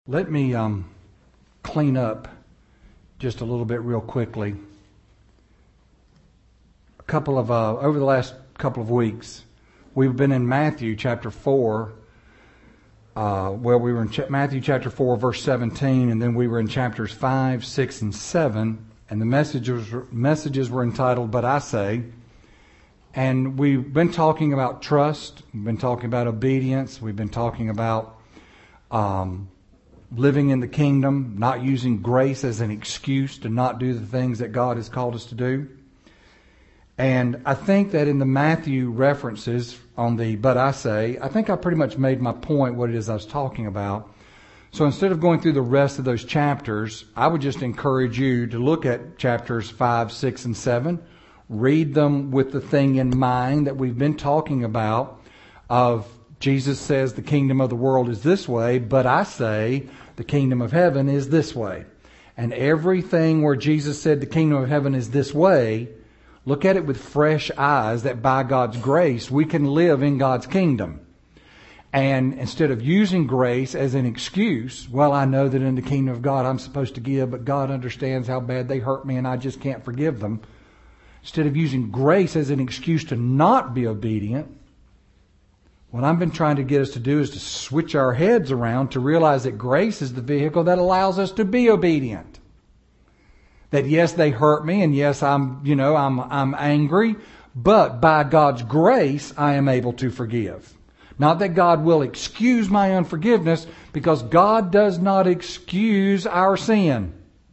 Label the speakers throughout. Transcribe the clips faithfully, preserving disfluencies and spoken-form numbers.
Speaker 1: Let me um, clean up just a little bit real quickly. A couple of, uh, over the last couple of weeks, we've been in Matthew chapter four. Uh, well, we were in Ch- Matthew chapter four, verse seventeen, and then we were in chapters five, six, and seven, and the messages, messages were entitled, But I Say. And we've been talking about trust, we've been talking about obedience, we've been talking about um, living in the kingdom, not using grace as an excuse to not do the things that God has called us to do. And I think that in the Matthew references on the But I Say, I think I pretty much made my point, what it is I was talking about. So instead of going through the rest of those chapters, I would just encourage you to look at chapters five, six, and seven. Read them with the thing in mind that we've been talking about of Jesus says the kingdom of the world is this way, but I say the kingdom of heaven is this way. And everything where Jesus said the kingdom of heaven is this way, look at it with fresh eyes that by God's grace we can live in God's kingdom. And instead of using grace as an excuse, well, I know that in the kingdom of God I'm supposed to give, but God understands how bad they hurt me and I just can't forgive them. Instead of using grace as an excuse to not be obedient, what I've been trying to get us to do is to switch our heads around to realize that grace is the vehicle that allows us to be obedient. That yes, they hurt me, and yes, I'm, you know, I'm, I'm angry, but by God's grace, I am able to forgive. Not that God will excuse my unforgiveness, because God does not excuse our sin.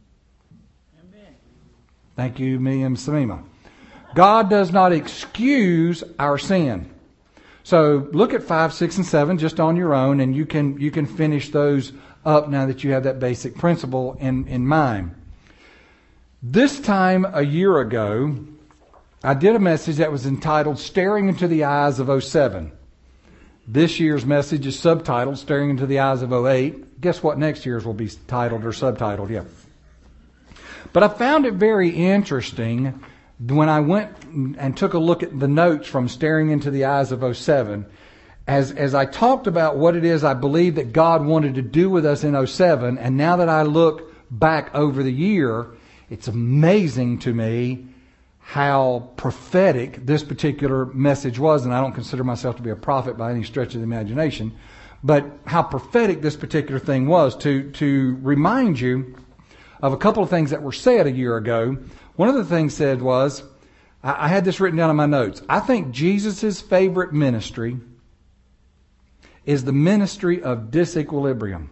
Speaker 1: Amen. Thank you, me and Samima. God does not excuse our sin. So look at five, six, and seven just on your own, and you can you can finish those up now that you have that basic principle in, in mind. This time a year ago, I did a message that was entitled Staring into the Eyes of oh seven. This year's message is subtitled Staring into the Eyes of oh eight. Guess what next year's will be titled or subtitled? Yeah. But I found it very interesting when I went and took a look at the notes from Staring into the Eyes of oh seven, as, as I talked about what it is I believe that God wanted to do with us in oh seven, and now that I look back over the year, it's amazing to me how prophetic this particular message was, and I don't consider myself to be a prophet by any stretch of the imagination, but how prophetic this particular thing was to, to remind you of a couple of things that were said a year ago. One of the things said was, I had this written down in my notes. I think Jesus' favorite ministry is the ministry of disequilibrium.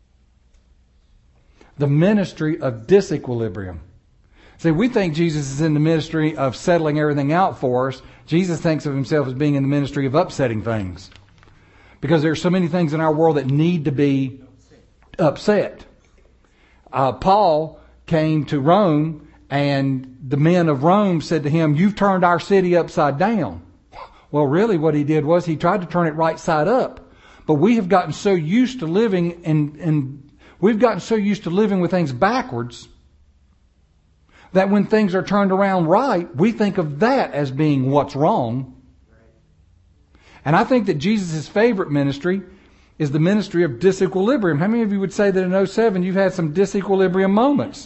Speaker 1: The ministry of disequilibrium. See, we think Jesus is in the ministry of settling everything out for us. Jesus thinks of himself as being in the ministry of upsetting things. Because there are so many things in our world that need to be upset. Uh, Paul came to Rome, and the men of Rome said to him, "You've turned our city upside down." Well, really what he did was he tried to turn it right side up. But we have gotten so used to living in, in we've gotten so used to living with things backwards that when things are turned around right, we think of that as being what's wrong. And I think that Jesus' favorite ministry is the ministry of disequilibrium. How many of you would say that in oh seven you've had some disequilibrium moments?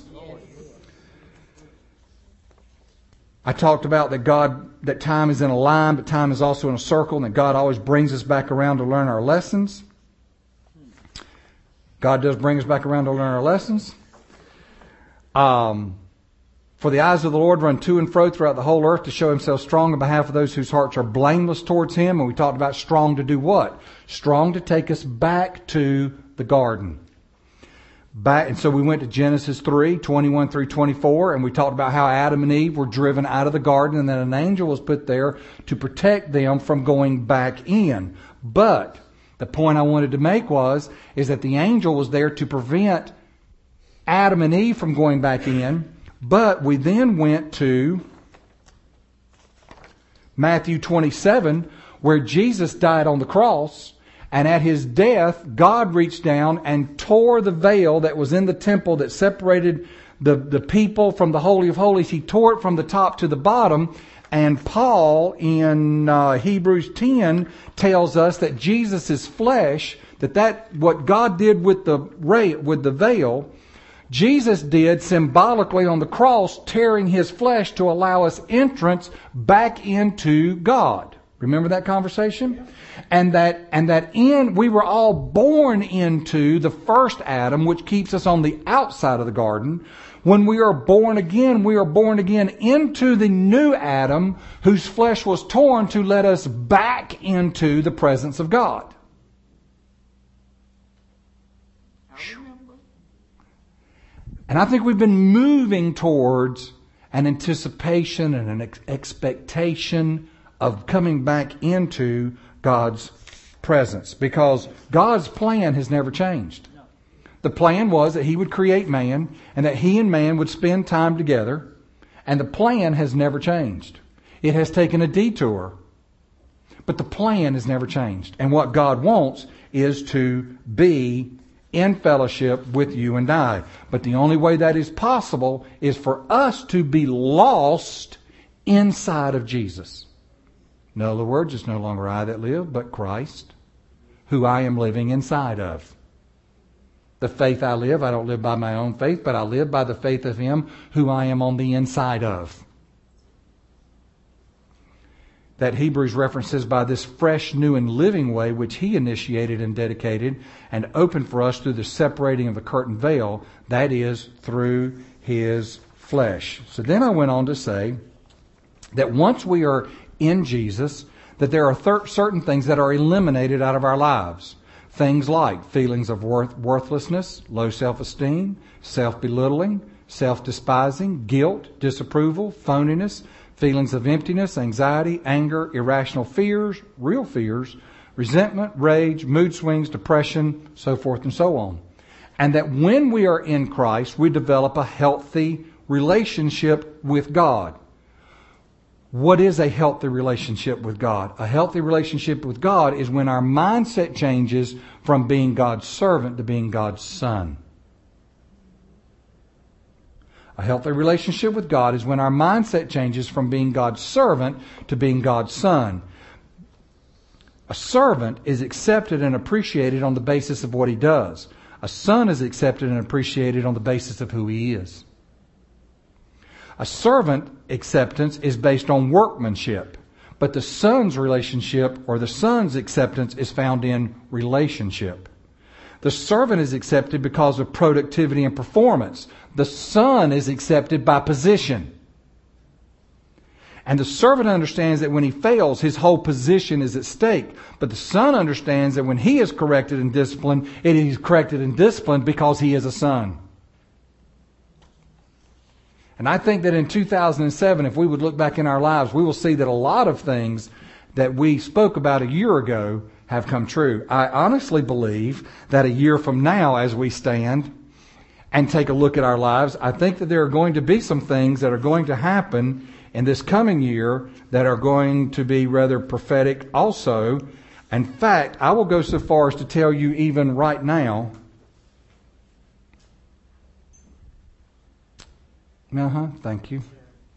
Speaker 1: I talked about that God, that time is in a line, but time is also in a circle, and that God always brings us back around to learn our lessons. God does bring us back around to learn our lessons. Um, For the eyes of the Lord run to and fro throughout the whole earth to show himself strong on behalf of those whose hearts are blameless towards him. And we talked about strong to do what? Strong to take us back to the garden. Back, and so we went to Genesis three, twenty-one through twenty-four, and we talked about how Adam and Eve were driven out of the garden, and then an angel was put there to protect them from going back in. But the point I wanted to make was, is that the angel was there to prevent Adam and Eve from going back in. But we then went to Matthew twenty-seven, where Jesus died on the cross, and at his death, God reached down and tore the veil that was in the temple that separated the, the people from the Holy of Holies. He tore it from the top to the bottom, And Paul in uh, Hebrews ten tells us that Jesus' flesh, that that what God did with the ray, with the veil, Jesus did symbolically on the cross, tearing his flesh to allow us entrance back into God. Remember that conversation? And that, and that in, we were all born into the first Adam, which keeps us on the outside of the garden. When we are born again, we are born again into the new Adam, whose flesh was torn to let us back into the presence of God. And I think we've been moving towards an anticipation and an ex- expectation of coming back into God's presence, because God's plan has never changed. The plan was that he would create man and that he and man would spend time together, and the plan has never changed. It has taken a detour, but the plan has never changed. And what God wants is to be in fellowship with you and I. But the only way that is possible is for us to be lost inside of Jesus. In other words, it's no longer I that live, but Christ, who I am living inside of. The faith I live, I don't live by my own faith, but I live by the faith of him who I am on the inside of. That Hebrews references by this fresh, new, and living way which he initiated and dedicated and opened for us through the separating of the curtain veil, that is, through his flesh. So then I went on to say that once we are in Jesus, that there are thir- certain things that are eliminated out of our lives. Things like feelings of worth- worthlessness, low self-esteem, self-belittling, self-despising, guilt, disapproval, phoniness, feelings of emptiness, anxiety, anger, irrational fears, real fears, resentment, rage, mood swings, depression, so forth and so on. And that when we are in Christ, we develop a healthy relationship with God. What is a healthy relationship with God? A healthy relationship with God is when our mindset changes from being God's servant to being God's son. A healthy relationship with God is when our mindset changes from being God's servant to being God's son. A servant is accepted and appreciated on the basis of what he does. A son is accepted and appreciated on the basis of who he is. A servant acceptance is based on workmanship, but the son's relationship or the son's acceptance is found in relationship. The servant is accepted because of productivity and performance. The son is accepted by position. And the servant understands that when he fails, his whole position is at stake. But the son understands that when he is corrected and disciplined, it is corrected and disciplined because he is a son. And I think that in two thousand seven, if we would look back in our lives, we will see that a lot of things that we spoke about a year ago have come true. I honestly believe that a year from now, as we stand and take a look at our lives, I think that there are going to be some things that are going to happen in this coming year that are going to be rather prophetic also. In fact, I will go so far as to tell you even right now. Uh-huh, thank you.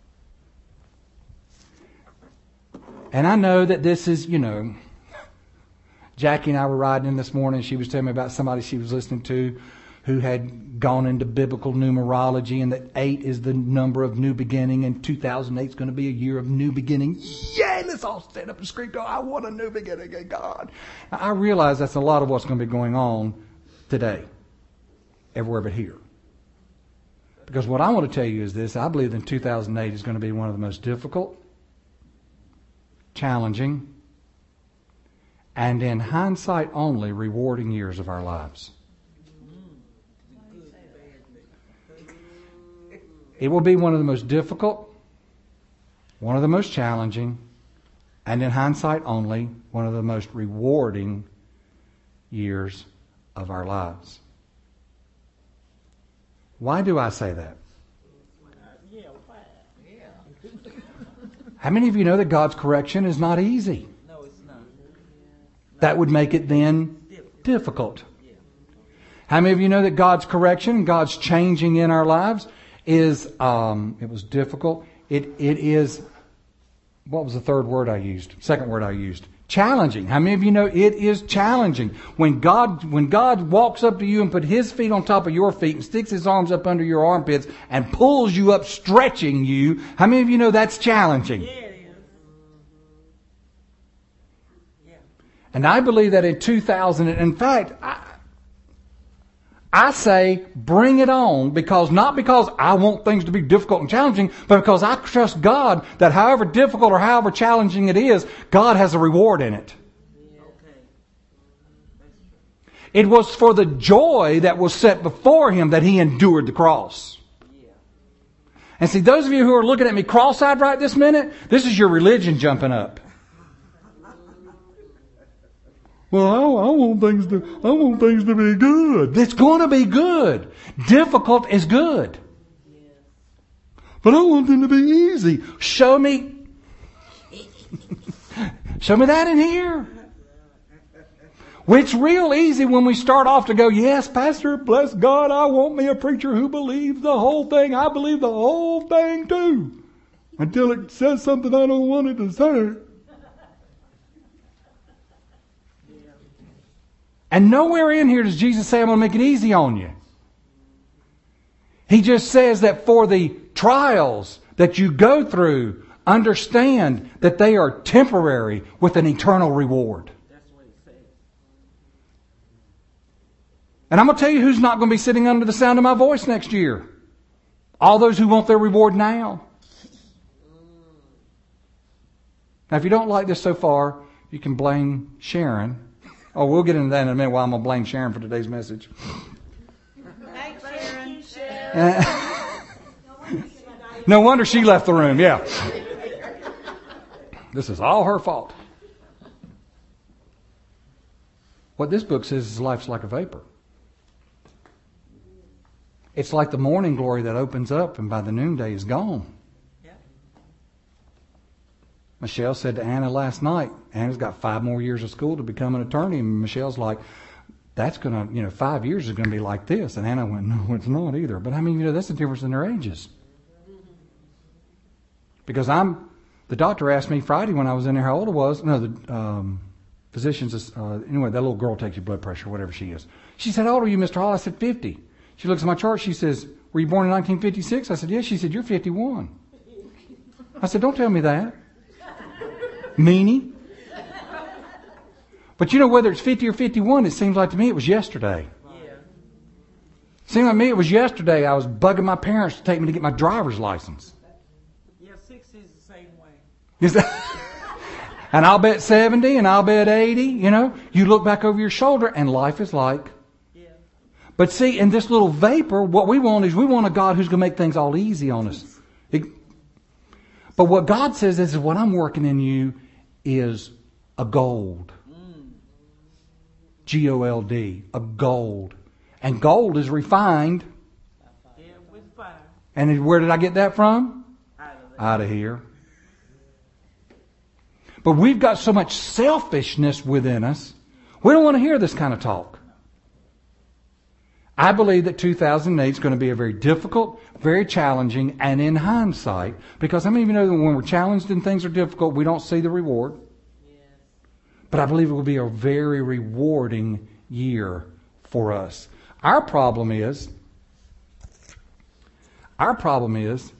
Speaker 1: And I know that this is, you know, Jackie and I were riding in this morning. She was telling me about somebody she was listening to who had gone into biblical numerology, and that eight is the number of new beginning, and two thousand eight is going to be a year of new beginning. Yay! Let's all stand up and scream, "Go! I want a new beginning in God." Now, I realize that's a lot of what's going to be going on today, everywhere but here. Because what I want to tell you is this: I believe that two thousand eight is going to be one of the most difficult, challenging, and in hindsight only, rewarding years of our lives. It will be one of the most difficult, one of the most challenging, and in hindsight only, one of the most rewarding years of our lives. Why do I say that? How many of you know that God's correction is not easy?
Speaker 2: No, it's not.
Speaker 1: That would make it then difficult. How many of you know that God's correction, God's changing in our lives is, um, it was difficult. It, it is, what was the third word I used? Second word I used. challenging. How many of you know it is challenging? When God, when God walks up to you and put His feet on top of your feet and sticks His arms up under your armpits and pulls you up, stretching you, how many of you know that's challenging?
Speaker 2: Yeah, it is. Yeah.
Speaker 1: And I believe that in two thousand, in fact, I, I say bring it on, because not because I want things to be difficult and challenging, but because I trust God that however difficult or however challenging it is, God has a reward in it.
Speaker 2: Okay. That's true.
Speaker 1: It was for the joy that was set before Him that He endured the cross.
Speaker 2: Yeah.
Speaker 1: And see, those of you who are looking at me cross-eyed right this minute, this is your religion jumping up. Well, I, I want things to, I want things to be good. It's going to be good. Difficult is good.
Speaker 2: Yes.
Speaker 1: But I want them to be easy. Show me, show me that in here. Well, it's real easy when we start off to go, yes, Pastor, bless God, I want me a preacher who believes the whole thing. I believe the whole thing too. Until it says something I don't want it to say. And nowhere in here does Jesus say, I'm going to make it easy on you. He just says that for the trials that you go through, understand that they are temporary with an eternal reward.
Speaker 2: That's what He said.
Speaker 1: And I'm going to tell you who's not going to be sitting under the sound of my voice next year. All those who want their reward now. Now, if you don't like this so far, you can blame Sharon. Oh, we'll get into that in a minute while I'm going to blame Sharon for today's message.
Speaker 2: Thanks, Sharon. Sharon.
Speaker 1: No wonder she left the room, yeah. This is all her fault. What this book says is life's like a vapor. It's like the morning glory that opens up and by the noonday is gone.
Speaker 2: Yeah.
Speaker 1: Michelle said to Anna last night, Anna's got five more years of school to become an attorney. And Michelle's like, that's going to, you know, five years is going to be like this. And Anna went, no, it's not either. But I mean, you know, that's the difference in their ages. Because I'm, the doctor asked me Friday when I was in there how old I was. No, the um, physician's, uh, anyway, that little girl takes your blood pressure, whatever she is. She said, how old are you, Mister Hall? I said, fifty. She looks at my chart. She says, were you born in nineteen fifty-six? I said, yes. She said, you're fifty-one. I said, don't tell me that. Meanie. But you know, whether it's fifty or fifty-one, it seems like to me it was yesterday.
Speaker 2: Yeah.
Speaker 1: It seemed like to me it was yesterday I was bugging my parents to take me to get my driver's license.
Speaker 2: Yeah, sixty is the same way.
Speaker 1: Is that? And I'll bet seventy and I'll bet eighty, you know. You look back over your shoulder and life is like.
Speaker 2: Yeah.
Speaker 1: But see, in this little vapor, what we want is we want a God who's going to make things all easy on us. It, but what God says is what I'm working in you is a gold. G O L D, a gold. And gold is refined.
Speaker 2: Yeah, with fire.
Speaker 1: And where did I get that from?
Speaker 2: Out of it.
Speaker 1: Out of here. But we've got so much selfishness within us, we don't want to hear this kind of talk. I believe that two thousand eight is going to be a very difficult, very challenging, and in hindsight, because how many of you know that when we're challenged and things are difficult, we don't see the reward? But I believe it will be a very rewarding year for us. Our problem is, our problem is,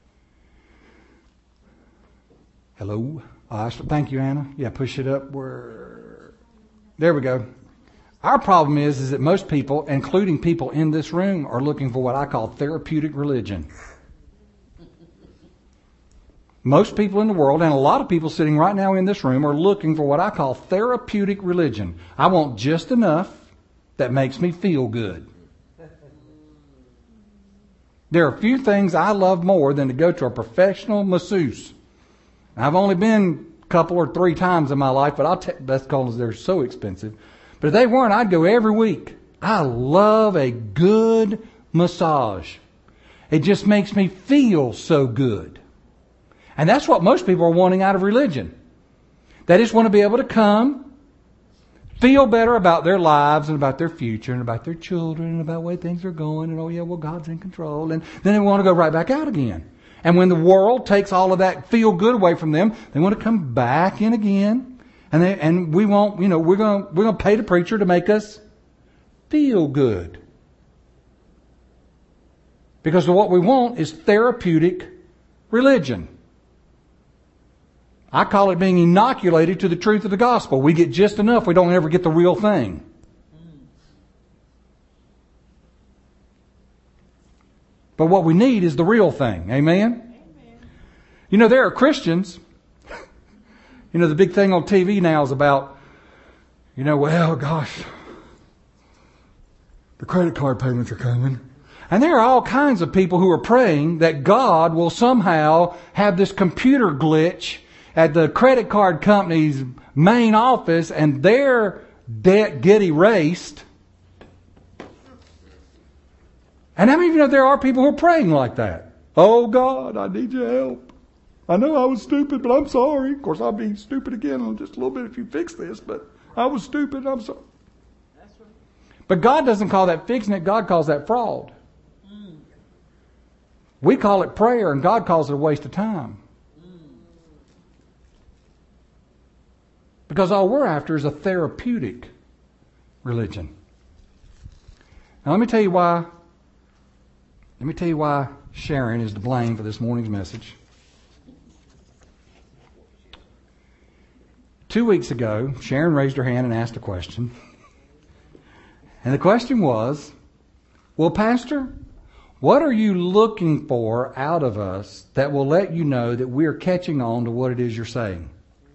Speaker 1: hello, uh, thank you, Anna. Yeah, push it up. Where, there we go. Our problem is, is that most people, including people in this room, are looking for what I call therapeutic religion. Most people in the world, and a lot of people sitting right now in this room, are looking for what I call therapeutic religion. I want just enough that makes me feel good. There are a few things I love more than to go to a professional masseuse. I've only been a couple or three times in my life, but I'll t- that's because they're so expensive. But if they weren't, I'd go every week. I love a good massage. It just makes me feel so good. And that's what most people are wanting out of religion. They just want to be able to come, feel better about their lives and about their future and about their children and about the way things are going. And, oh, yeah, well, God's in control. And then they want to go right back out again. And when the world takes all of that feel good away from them, they want to come back in again. And they, and we won't, you know, we're going to we're going to pay the preacher to make us feel good. Because what we want is therapeutic religion. I call it being inoculated to the truth of the gospel. We get just enough, we don't ever get the real thing. But what we need is the real thing. Amen? Amen. You know, there are Christians. You know, the big thing on T V now is about, you know, well, gosh, the credit card payments are coming. And there are all kinds of people who are praying that God will somehow have this computer glitch at the credit card company's main office and their debt get erased. And how many of you know there are people who are praying like that? Oh God, I need your help. I know I was stupid, but I'm sorry. Of course, I'll be stupid again in just a little bit if you fix this, but I was stupid, I'm sorry. That's right. But God doesn't call that fixing it, God calls that fraud. Mm. We call it prayer, and God calls it a waste of time. Mm. Because all we're after is a therapeutic religion. Now let me tell you why Let me tell you why Sharon is to blame for this morning's message. Two weeks ago, Sharon raised her hand and asked a question. And the question was, well, Pastor, what are you looking for out of us that will let you know that we're catching on to what it is you're saying?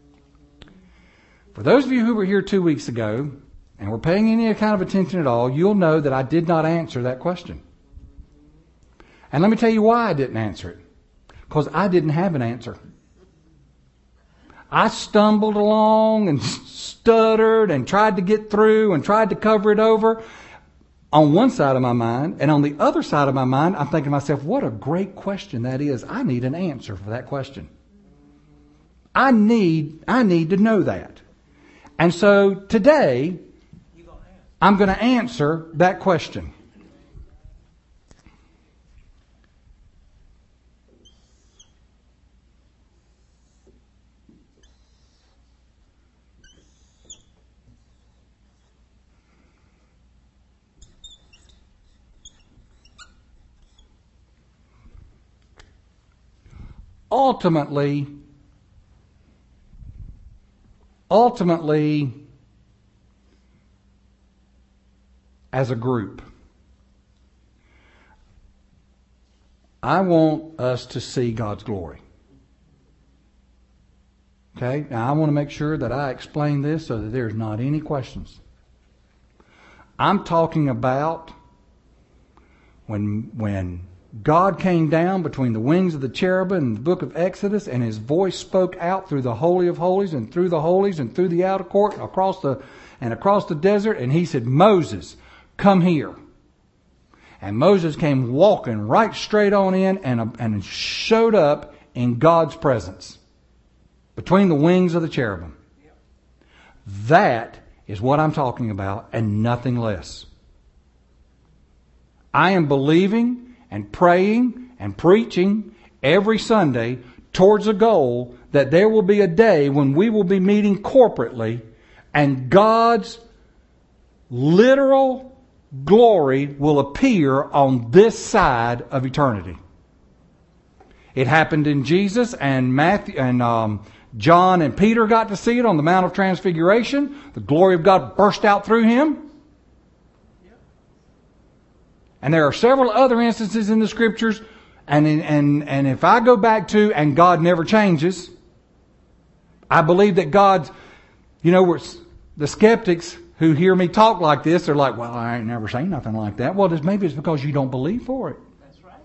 Speaker 1: For those of you who were here two weeks ago and were paying any kind of attention at all, you'll know that I did not answer that question. And let me tell you why I didn't answer it. Because I didn't have an answer. I stumbled along and stuttered and tried to get through and tried to cover it over on one side of my mind. And on the other side of my mind, I'm thinking to myself, what a great question that is. I need an answer for that question. I need, I need to know that. And so today, I'm going to answer that question. Ultimately, ultimately, as a group, I want us to see God's glory. Okay? Now I want to make sure that I explain this so that there's not any questions. I'm talking about when when God came down between the wings of the cherubim in the book of Exodus, and His voice spoke out through the Holy of Holies and through the holies and through the outer court and across the and across the desert, and He said, Moses, come here. And Moses came walking right straight on in and, and showed up in God's presence between the wings of the cherubim. That is what I'm talking about, and nothing less. I am believing and praying and preaching every Sunday towards a goal that there will be a day when we will be meeting corporately and God's literal glory will appear on this side of eternity. It happened in Jesus, and Matthew and um, John and Peter got to see it on the Mount of Transfiguration. The glory of God burst out through him. And there are several other instances in the Scriptures, and in, and and if I go back to, and God never changes, I believe that God's, you know, we're, the skeptics who hear me talk like this, they're like, well, I ain't never seen nothing like that. Well, maybe it's because you don't believe for it.
Speaker 2: That's right.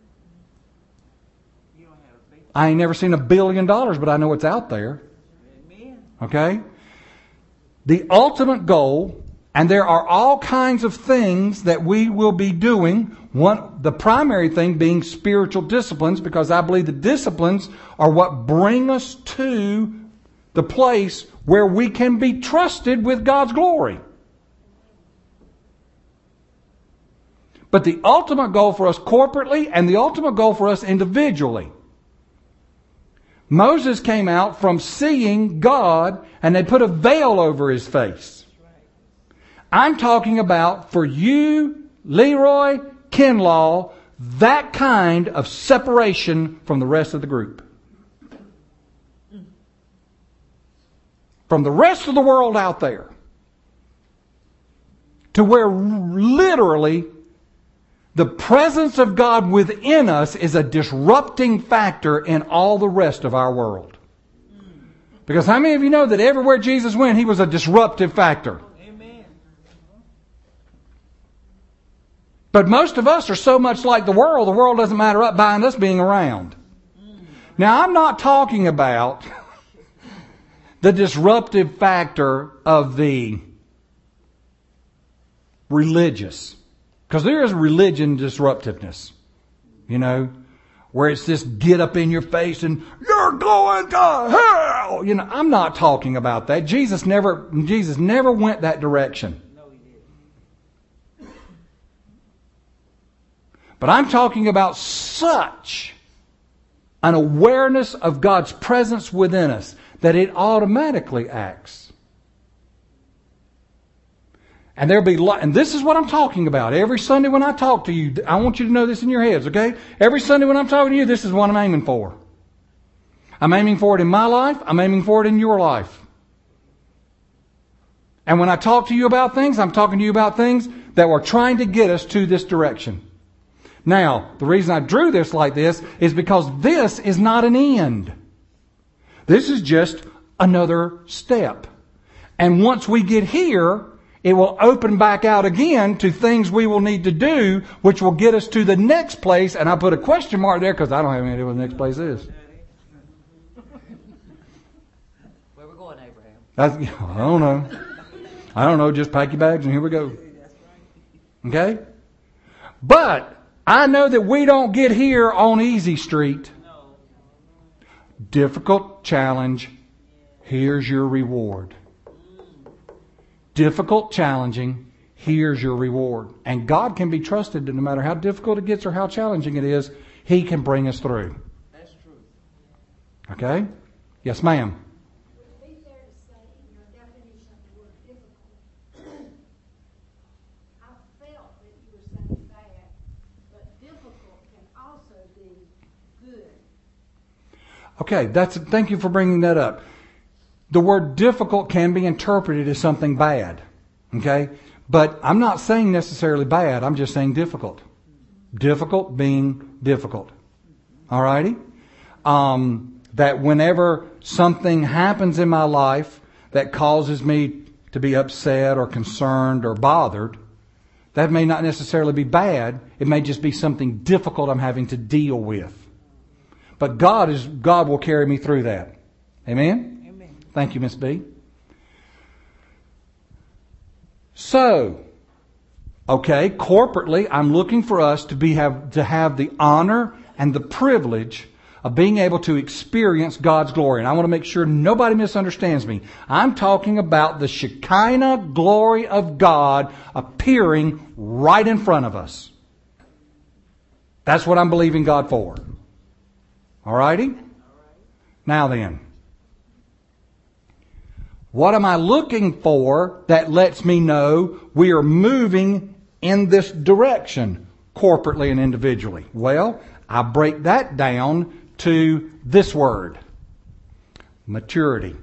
Speaker 2: You don't have faith.
Speaker 1: I ain't never seen a billion dollars, but I know it's out there.
Speaker 2: Amen.
Speaker 1: Okay? The ultimate goal. And there are all kinds of things that we will be doing. One, the primary thing being spiritual disciplines, because I believe the disciplines are what bring us to the place where we can be trusted with God's glory. But the ultimate goal for us corporately and the ultimate goal for us individually Moses came out from seeing God and they put a veil over his face. I'm talking about for you, Leroy, Kinlaw, that kind of separation from the rest of the group. From the rest of the world out there. To where literally the presence of God within us is a disrupting factor in all the rest of our world. Because how many of you know that everywhere Jesus went, He was a disruptive factor?
Speaker 2: Amen.
Speaker 1: But most of us are so much like the world, the world doesn't matter up behind us being around. Now, I'm not talking about the disruptive factor of the religious. Because there is religion disruptiveness, you know, where it's this get up in your face and you're going to hell. You know, I'm not talking about that. Jesus never, Jesus never went that direction.
Speaker 2: No, He didn't.
Speaker 1: But I'm talking about such an awareness of God's presence within us that it automatically acts. And there'll be, and this is what I'm talking about. Every Sunday when I talk to you, I want you to know this in your heads, okay? Every Sunday when I'm talking to you, this is what I'm aiming for. I'm aiming for it in my life. I'm aiming for it in your life. And when I talk to you about things, I'm talking to you about things that are trying to get us to this direction. Now, the reason I drew this like this is because this is not an end. This is just another step. And once we get here, it will open back out again to things we will need to do, which will get us to the next place. And I put a question mark there because I don't have any idea what the next place is.
Speaker 3: Where we're going, Abraham?
Speaker 1: That's, I don't know. I don't know. Just pack your bags and here we go. Okay? But I know that we don't get here on easy street. Difficult challenge. Here's your reward. Difficult, challenging, here's your reward. And God can be trusted that no matter how difficult it gets or how challenging it is, He can bring us through.
Speaker 2: That's true.
Speaker 1: Okay? Yes, ma'am.
Speaker 4: Would it be fair to say, in your definition of the word difficult, I felt that you were saying bad, but difficult can also be good.
Speaker 1: Okay, that's, thank you for bringing that up. The word difficult can be interpreted as something bad. Okay? But I'm not saying necessarily bad. I'm just saying difficult. Difficult being difficult. Alrighty? Um, that whenever something happens in my life that causes me to be upset or concerned or bothered, that may not necessarily be bad. It may just be something difficult I'm having to deal with. But God is, God will carry me through that. Amen? Thank you, Miss B. So, okay, corporately, I'm looking for us to be have to have the honor and the privilege of being able to experience God's glory. And I want to make sure nobody misunderstands me. I'm talking about the Shekinah glory of God appearing right in front of us. That's what I'm believing God for. All righty? Now then. What am I looking for that lets me know we are moving in this direction, corporately and individually? Well, I break that down to this word, maturity.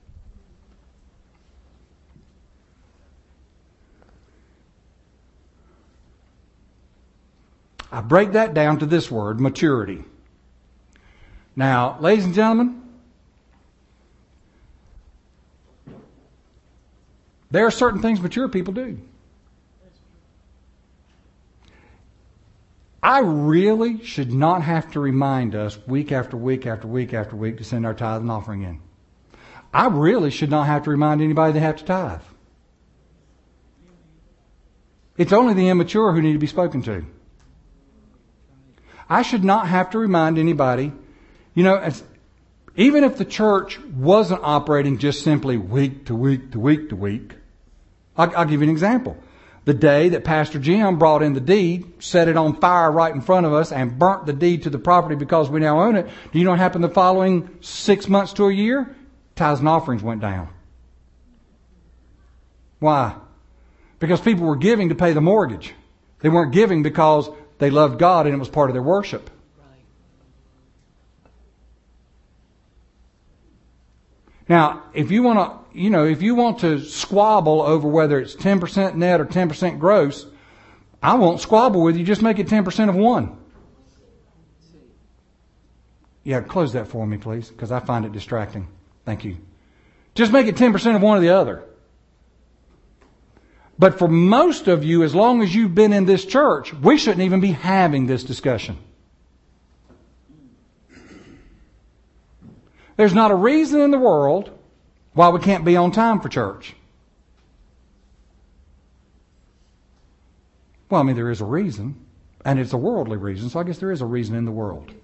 Speaker 1: I break that down to this word, maturity. Now, ladies and gentlemen, there are certain things mature people do. I really should not have to remind us week after week after week after week to send our tithe and offering in. I really should not have to remind anybody they have to tithe. It's only the immature who need to be spoken to. I should not have to remind anybody, you know, as, even if the church wasn't operating just simply week to week to week to week, I'll, I'll give you an example. the day that Pastor Jim brought in the deed, set it on fire right in front of us, and burnt the deed to the property because we now own it, do you know what happened the following six months to a year? Tithes and offerings went down. Why? Because people were giving to pay the mortgage. They weren't giving because they loved God and it was part of their worship. Now, if you want to, you know, if you want to squabble over whether it's ten percent net or ten percent gross, I won't squabble with you. Just make it ten percent of one. Yeah, close that for me, please, because I find it distracting. Thank you. Just make it ten percent of one or the other. But for most of you, as long as you've been in this church, we shouldn't even be having this discussion. There's not a reason in the world why we can't be on time for church. Well, I mean, there is a reason, and it's a worldly reason, so I guess there is a reason in the world.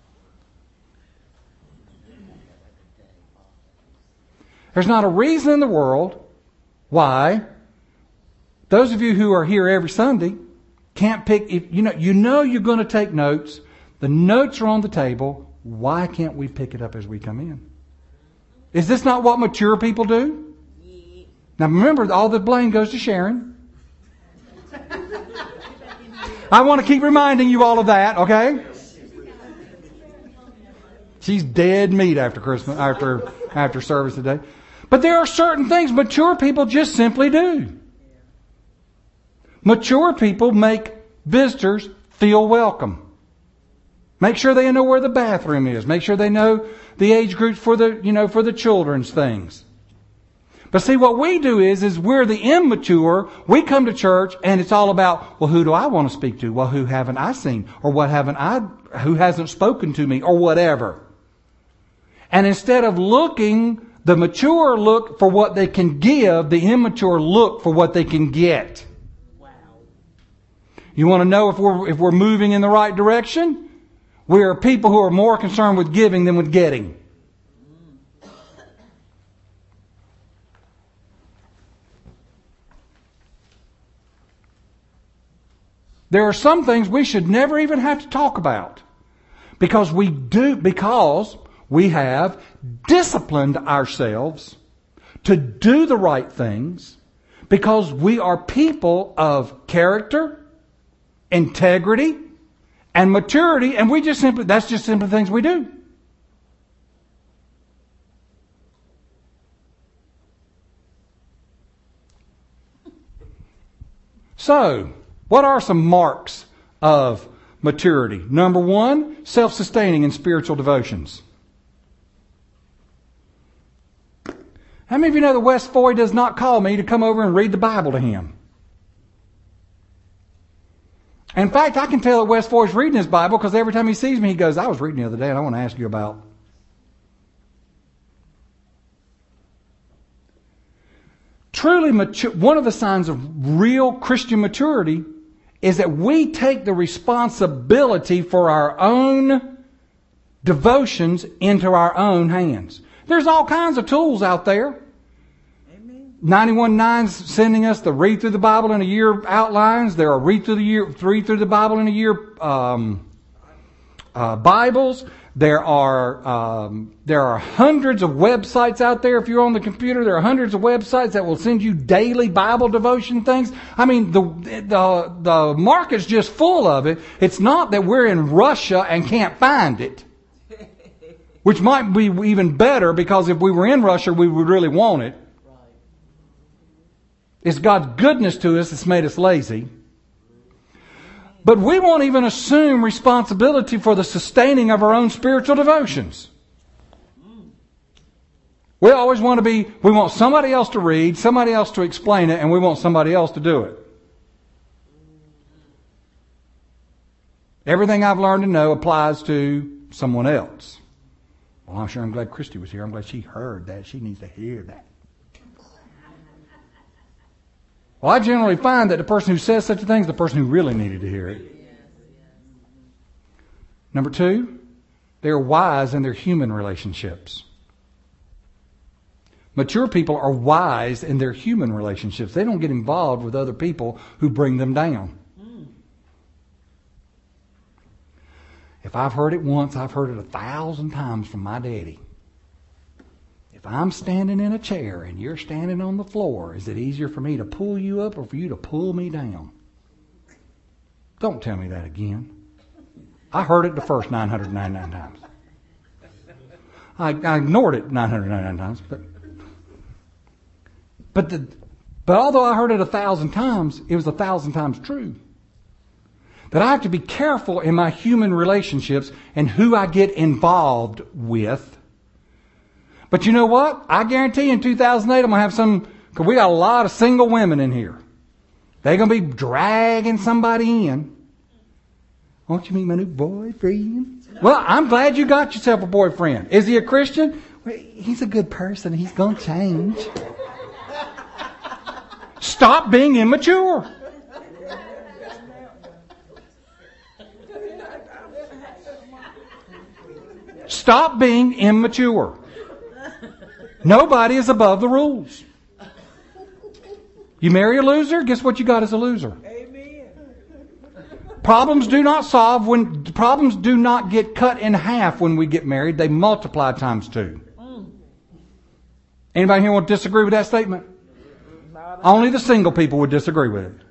Speaker 1: There's not a reason in the world why those of you who are here every Sunday can't pick, if you know, you know you're going to take notes. The notes are on the table. Why can't we pick it up as we come in? Is this not what mature people do? Now remember, all the blame goes to Sharon. I want to keep reminding you all of that, okay? She's dead meat after Christmas, after after service today. But there are certain things mature people just simply do. Mature people make visitors feel welcome. Make sure they know where the bathroom is. Make sure they know the age groups for the, you know, for the children's things. But see, what we do is, is we're the immature. We come to church and it's all about, well, who do I want to speak to? Well, who haven't I seen? Or what haven't I, who hasn't spoken to me? Or whatever. And instead of looking, the mature look for what they can give, the immature look for what they can get. You want to know if we're, if we're moving in the right direction? We are people who are more concerned with giving than with getting. There are some things we should never even have to talk about. Because we do, because we have disciplined ourselves to do the right things, because we are people of character, integrity, and maturity, and we just simply, that's just simply things we do. So, what are some marks of maturity? Number one, self-sustaining in spiritual devotions. How many of you know that Wes Foy does not call me to come over and read the Bible to him? In fact, I can tell that Wes Foy's reading his Bible because every time he sees me, he goes, I was reading the other day and I want to ask you about. Truly mature, one of the signs of real Christian maturity is that we take the responsibility for our own devotions into our own hands. There's all kinds of tools out there. ninety-one point nine's sending us the read through the Bible in a year outlines. There are read through the year, read through the Bible in a year um, uh, Bibles. There are um, there are hundreds of websites out there. If you're on the computer, there are hundreds of websites that will send you daily Bible devotion things. I mean, the the the market's just full of it. It's not that we're in Russia and can't find it, which might be even better because if we were in Russia, we would really want it. It's God's goodness to us that's made us lazy. But we won't even assume responsibility for the sustaining of our own spiritual devotions. We always want to be, we want somebody else to read, somebody else to explain it, and we want somebody else to do it. Everything I've learned to know applies to someone else. Well, I'm sure I'm glad Christy was here. I'm glad she heard that. She needs to hear that. Well, I generally find that the person who says such a thing is the person who really needed to hear it. Number two, they're wise in their human relationships. Mature people are wise in their human relationships. They don't get involved with other people who bring them down. If I've heard it once, I've heard it a thousand times from my daddy. If I'm standing in a chair and you're standing on the floor, is it easier for me to pull you up or for you to pull me down? Don't tell me that again. I heard it the first nine hundred ninety-nine times. I, I ignored it nine hundred ninety-nine times, but but the but although I heard it a thousand times, it was a thousand times true. That I have to be careful in my human relationships and who I get involved with. But you know what? I guarantee in two thousand eight I'm going to have some, because we got a lot of single women in here. They're going to be dragging somebody in. Won't you meet my new boyfriend? Well, I'm glad you got yourself a boyfriend. Is he a Christian? Well, he's a good person. He's going to change. Stop being immature. Stop being immature. Nobody is above the rules. You marry a loser, guess what you got as a loser?
Speaker 2: Amen.
Speaker 1: Problems do not solve when problems do not get cut in half when we get married. They multiply times two. Anybody here want to disagree with that statement? Only the single people would disagree with it.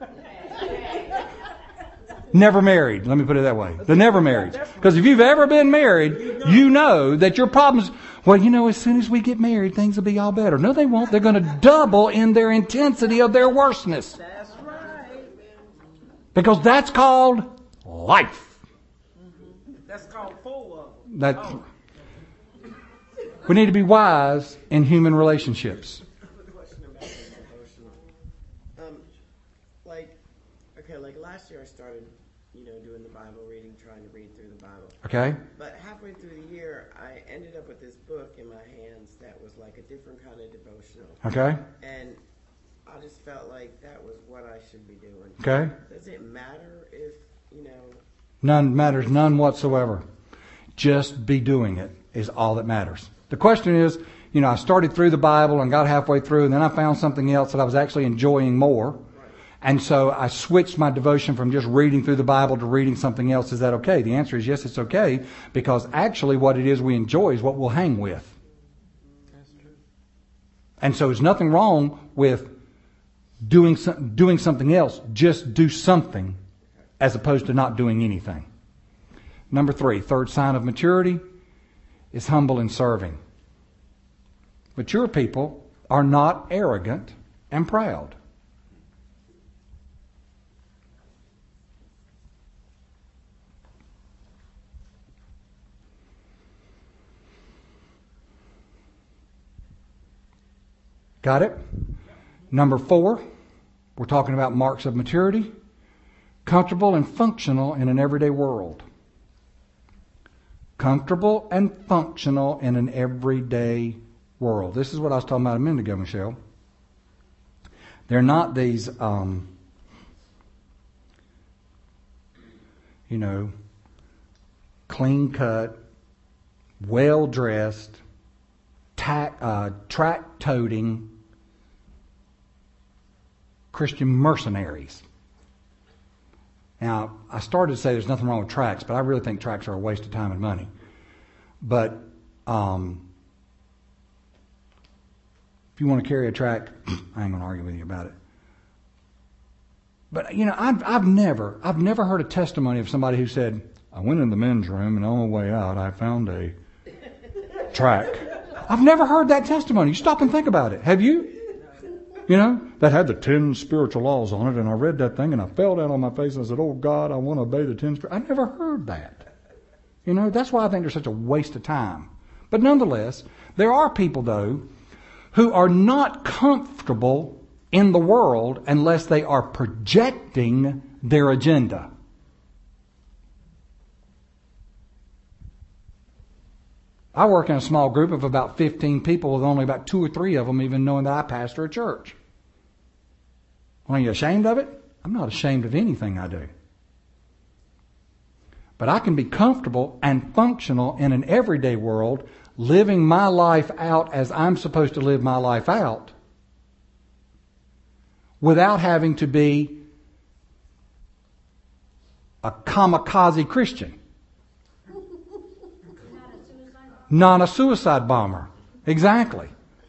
Speaker 1: Never married. Let me put it that way. The never married. Because if you've ever been married, you know that your problems, well, you know, as soon as we get married, things will be all better. No, they won't. They're going to double in their intensity of their worstness.
Speaker 2: That's right.
Speaker 1: Because that's called life.
Speaker 2: That's called full of them.
Speaker 1: That, we need to be wise in human relationships.
Speaker 5: Question about the devotional. Um, like, okay, like last year I started, you know, doing the Bible reading, trying to read through the Bible.
Speaker 1: Okay?
Speaker 5: But halfway through the year, I ended up with this book in my hands that was like a different kind of devotional.
Speaker 1: Okay?
Speaker 5: And I just felt like that was what I should be doing.
Speaker 1: Okay?
Speaker 5: Does it matter if, you know...
Speaker 1: None matters, none whatsoever. Just be doing it is all that matters. The question is, you know, I started through the Bible and got halfway through, and then I found something else that I was actually enjoying more. And so I switched my devotion from just reading through the Bible to reading something else. Is that okay? The answer is yes, it's okay, because actually what it is we enjoy is what we'll hang with.
Speaker 2: That's true.
Speaker 1: And so there's nothing wrong with doing some, doing something else. Just do something as opposed to not doing anything. Number three, third sign of maturity is humble and serving. Mature people are not arrogant and proud. Got it? Number four, we're talking about marks of maturity. Comfortable and functional in an everyday world. Comfortable and functional in an everyday world. This is what I was talking about a minute ago, Michelle. They're not these, um, you know, clean-cut, well-dressed, tack, uh, track-toting Christian mercenaries. Now, I started to say there's nothing wrong with tracks, but I really think tracks are a waste of time and money. But um, if you want to carry a track, I ain't going to argue with you about it. But, you know, I've, I've never, I've never heard a testimony of somebody who said, I went in the men's room and on the way out I found a track. I've never heard that testimony. You stop and think about it. Have you? You know, that had the ten spiritual laws on it, and I read that thing, and I fell down on my face, and I said, oh, God, I want to obey the ten spiritual. I never heard that. You know, that's why I think there's such a waste of time. But nonetheless, there are people, though, who are not comfortable in the world unless they are projecting their agenda. I work in a small group of about fifteen people with only about two or three of them even knowing that I pastor a church. Are you ashamed of it? I'm not ashamed of anything I do. But I can be comfortable and functional in an everyday world, living my life out as I'm supposed to live my life out, without having to be a kamikaze Christian. Not a suicide bomber. Exactly.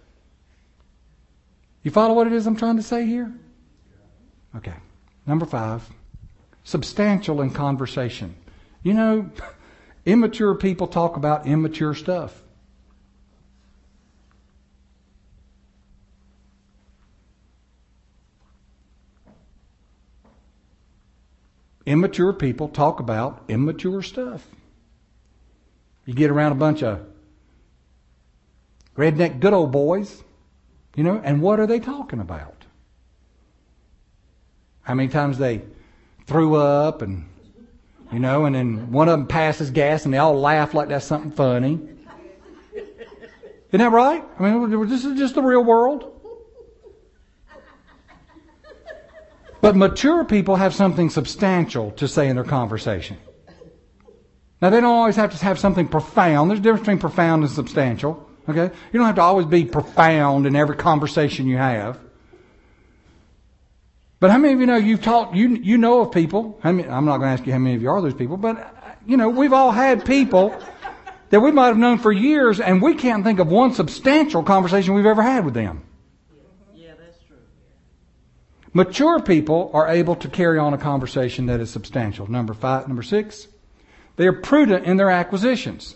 Speaker 1: You follow what it is I'm trying to say here? Okay. Number five, substantial in conversation. You know, immature people talk about immature stuff. Immature people talk about immature stuff. You get around a bunch of redneck good old boys, you know, and what are they talking about? How many times they threw up and, you know, and then one of them passes gas and they all laugh like that's something funny. Isn't that right? I mean, this is just the real world. But mature people have something substantial to say in their conversation. Now, they don't always have to have something profound. There's a difference between profound and substantial. Okay? You don't have to always be profound in every conversation you have. But how many of you know you've talked, you you know of people, I mean, I'm not going to ask you how many of you are those people, but, you know, we've all had people that we might have known for years, and we can't think of one substantial conversation we've ever had with them.
Speaker 2: Yeah, that's true.
Speaker 1: Mature people are able to carry on a conversation that is substantial. Number five, number six, they are prudent in their acquisitions.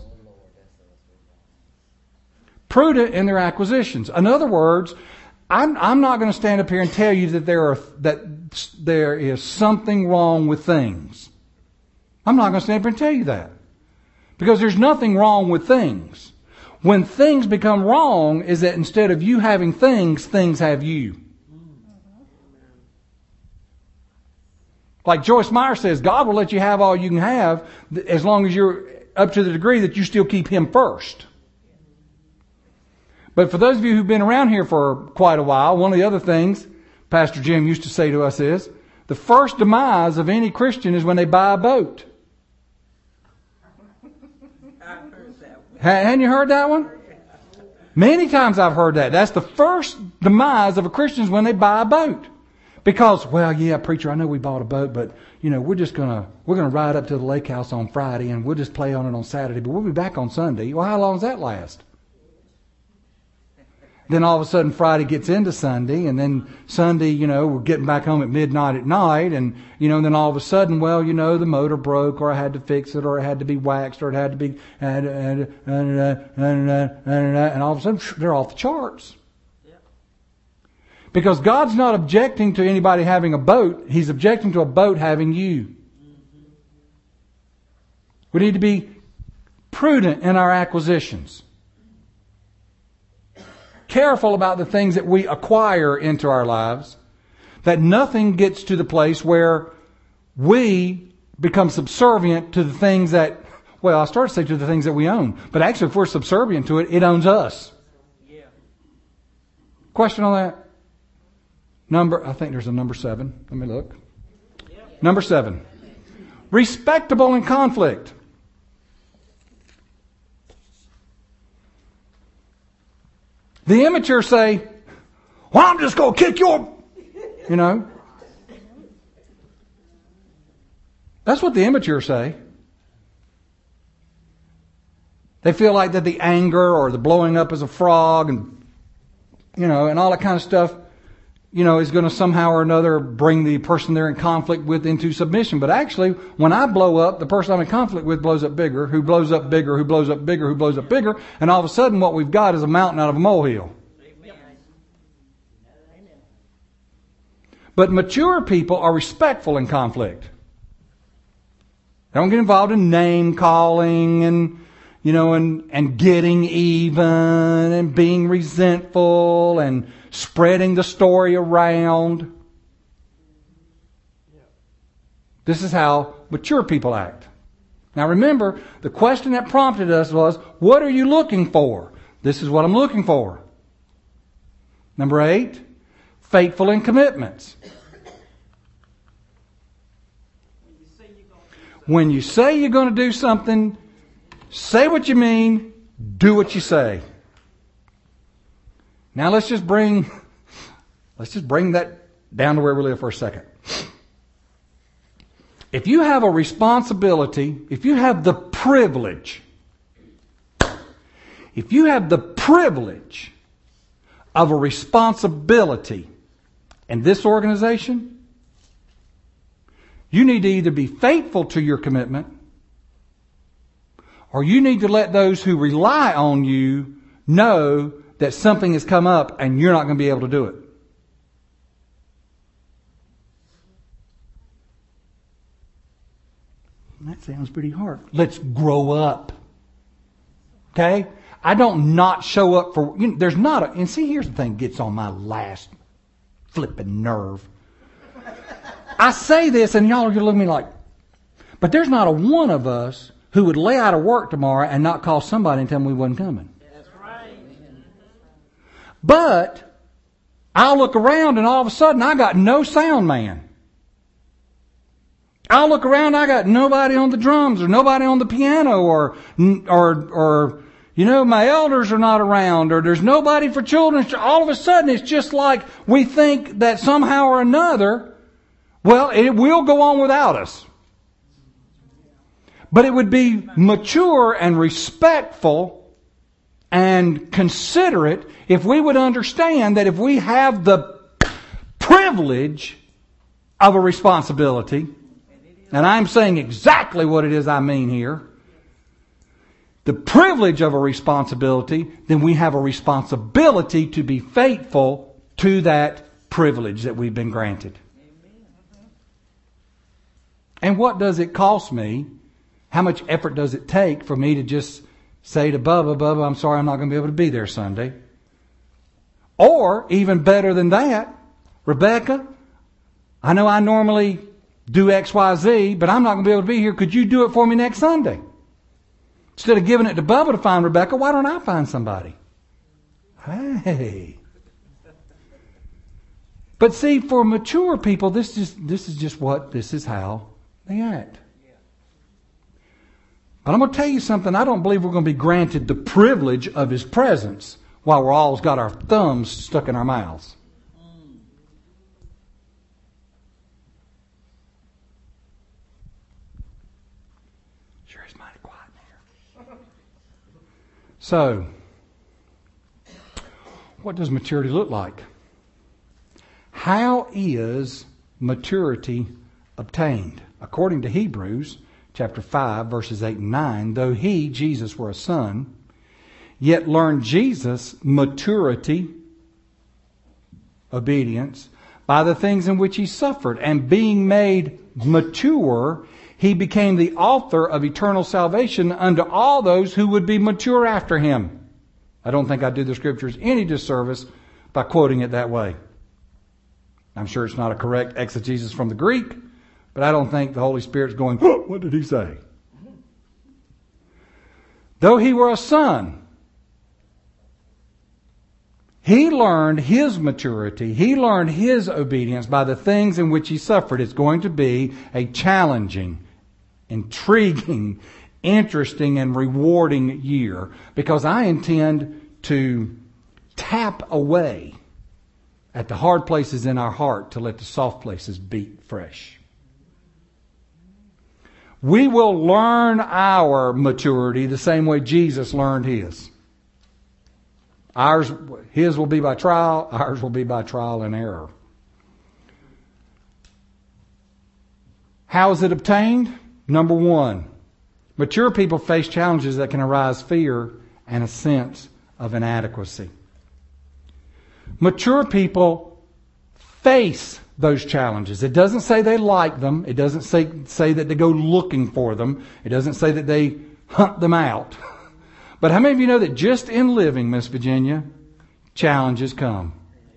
Speaker 1: Prudent in their acquisitions. In other words, I'm, I'm not going to stand up here and tell you that there are that there is something wrong with things. I'm not going to stand up here and tell you that. Because there's nothing wrong with things. When things become wrong is that instead of you having things, things have you. Like Joyce Meyer says, God will let you have all you can have as long as you're up to the degree that you still keep Him first. But for those of you who've been around here for quite a while, one of the other things Pastor Jim used to say to us is, the first demise of any Christian is when they buy a boat.
Speaker 2: I've heard that one.
Speaker 1: Hadn't you heard that one? Many times I've heard that. That's the first demise of a Christian is when they buy a boat. Because, well, yeah, preacher, I know we bought a boat, but, you know, we're just going to, we're going to ride up to the lake house on Friday and we'll just play on it on Saturday, but we'll be back on Sunday. Well, how long does that last? Then all of a sudden Friday gets into Sunday, and then Sunday, you know, we're getting back home at midnight at night, and, you know, then all of a sudden, well, you know, the motor broke, or I had to fix it, or it had to be waxed, or it had to be, and, and, and, and, and, and all of a sudden, they're off the charts. Because God's not objecting to anybody having a boat. He's objecting to a boat having you. We need to be prudent in our acquisitions. Careful about the things that we acquire into our lives. That nothing gets to the place where we become subservient to the things that, well, I started to say to the things that we own. But actually, if we're subservient to it, it owns us.
Speaker 2: Yeah.
Speaker 1: Question on that? Number, I think there's a number seven. Let me look. Number seven. Respectable in conflict. The immature say, well, I'm just going to kick your, you know. That's what the immature say. They feel like that the anger or the blowing up as a frog and, you know, and all that kind of stuff, you know, is going to somehow or another bring the person they're in conflict with into submission. But actually, when I blow up, the person I'm in conflict with blows up bigger, who blows up bigger, who blows up bigger, who blows up bigger, and all of a sudden what we've got is a mountain out of a molehill. But mature people are respectful in conflict. They don't get involved in name calling and, you know, and, and getting even and being resentful and spreading the story around. This is how mature people act. Now remember, the question that prompted us was, what are you looking for? This is what I'm looking for. Number eight, faithful in commitments. When you say you're going to do something, say what you mean, do what you say. Now let's just bring, let's just bring that down to where we live for a second. If you have a responsibility, if you have the privilege, if you have the privilege of a responsibility in this organization, you need to either be faithful to your commitment, or you need to let those who rely on you know that something has come up and you're not going to be able to do it. That sounds pretty hard. Let's grow up. Okay? I don't not show up for, you know, there's not a, and see, here's the thing that gets on my last flipping nerve. I say this and y'all are going to look at me like, but there's not a one of us who would lay out of work tomorrow and not call somebody and tell them we wasn't coming.
Speaker 2: That's right.
Speaker 1: But I'll look around and all of a sudden I got no sound man. I'll look around, I got nobody on the drums or nobody on the piano or, or, or, you know, my elders are not around or there's nobody for children. All of a sudden it's just like we think that somehow or another, well, it will go on without us. But it would be mature and respectful and considerate if we would understand that if we have the privilege of a responsibility, and I'm saying exactly what it is I mean here, the privilege of a responsibility, then we have a responsibility to be faithful to that privilege that we've been granted. And what does it cost me? How much effort does it take for me to just say to Bubba, Bubba, I'm sorry, I'm not going to be able to be there Sunday? Or, even better than that, Rebecca, I know I normally do X, Y, Z, but I'm not going to be able to be here. Could you do it for me next Sunday? Instead of giving it to Bubba to find Rebecca, why don't I find somebody? Hey. But see, for mature people, this is, this is just what, this is how they act. But I'm going to tell you something. I don't believe we're going to be granted the privilege of His presence while we're all got our thumbs stuck in our mouths. Sure is mighty quiet in here. So, what does maturity look like? How is maturity obtained? According to Hebrews chapter five, verses eight and nine, though he, Jesus, were a son, yet learned Jesus maturity, obedience, by the things in which he suffered. And being made mature, he became the author of eternal salvation unto all those who would be mature after him. I don't think I do the scriptures any disservice by quoting it that way. I'm sure it's not a correct exegesis from the Greek, but I don't think the Holy Spirit's going, oh, what did he say? Though he were a son, he learned his maturity, he learned his obedience by the things in which he suffered. It's going to be a challenging, intriguing, interesting, and rewarding year, because I intend to tap away at the hard places in our heart to let the soft places beat fresh. We will learn our maturity the same way Jesus learned his. Ours, his will be by trial, ours will be by trial and error. How is it obtained? Number one, mature people face challenges that can arise fear and a sense of inadequacy. Mature people face those challenges. It doesn't say they like them. It doesn't say, say that they go looking for them. It doesn't say that they hunt them out. But how many of you know that just in living, Miss Virginia, challenges come?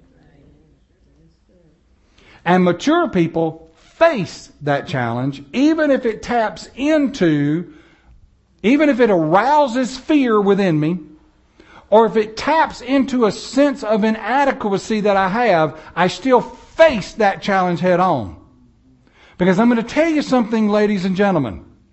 Speaker 1: And mature people face that challenge, even if it taps into, even if it arouses fear within me, or if it taps into a sense of inadequacy that I have, I still face that challenge head on. Because I'm going to tell you something, ladies and gentlemen.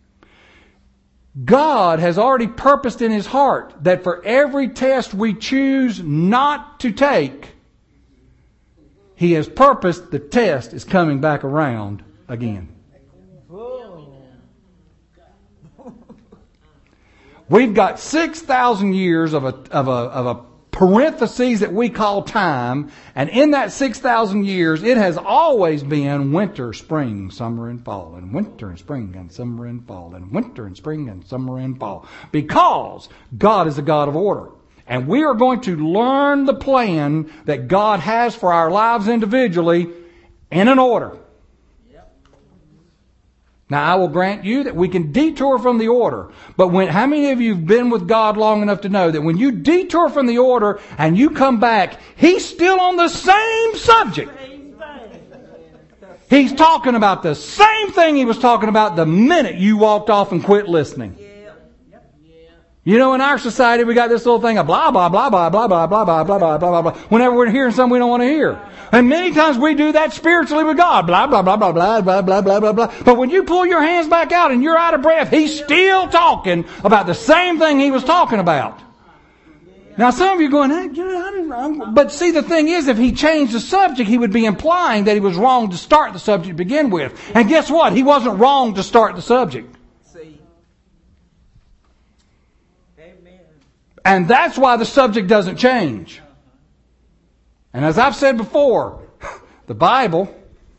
Speaker 1: God has already purposed in His heart that for every test we choose not to take, He has purposed the test is coming back around again. We've got six thousand years of a, of a, of a parentheses that we call time, and in that six thousand years, it has always been winter, spring, summer, and fall, and winter and spring and summer and fall, and winter and spring and summer and fall, because God is a God of order. And we are going to learn the plan that God has for our lives individually in an order. Now, I will grant you that we can detour from the order. But when, how many of you have been with God long enough to know that when you detour from the order and you come back, He's still on the same subject? He's talking about the same thing He was talking about the minute you walked off and quit listening. You know, in our society, we got this little thing of blah, blah, blah, blah, blah, blah, blah, blah, blah, blah, blah, blah, whenever we're hearing something we don't want to hear. And many times we do that spiritually with God. Blah, blah, blah, blah, blah, blah, blah, blah, blah, blah. But when you pull your hands back out and you're out of breath, He's still talking about the same thing He was talking about. Now, some of you are going, hey, you know, I don't know. But see, the thing is, if He changed the subject, He would be implying that He was wrong to start the subject to begin with. And guess what? He wasn't wrong to start the subject. And that's why the subject doesn't change. And as I've said before, the Bible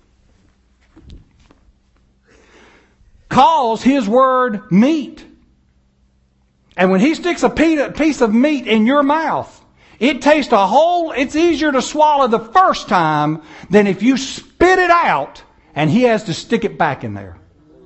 Speaker 1: calls His Word meat. And when He sticks a piece of meat in your mouth, it tastes a whole, it's easier to swallow the first time than if you spit it out and He has to stick it back in there.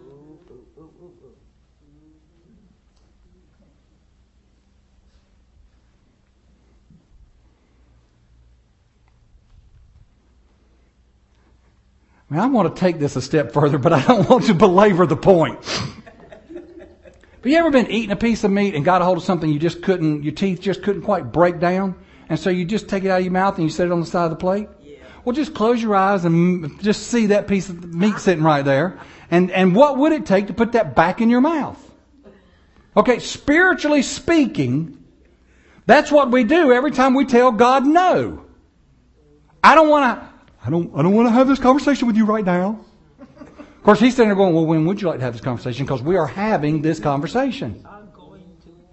Speaker 1: I mean, I want to take this a step further, but I don't want to belabor the point. But you ever been eating a piece of meat and got a hold of something you just couldn't, your teeth just couldn't quite break down? And so you just take it out of your mouth and you set it on the side of the plate? Yeah. Well, just close your eyes and just see that piece of meat sitting right there. And, and what would it take to put that back in your mouth? Okay, spiritually speaking, that's what we do every time we tell God no. I don't want to... I don't, I don't want to have this conversation with you right now. Of course, He's sitting there going, well, when would you like to have this conversation? Because we are having this conversation.
Speaker 2: I'm going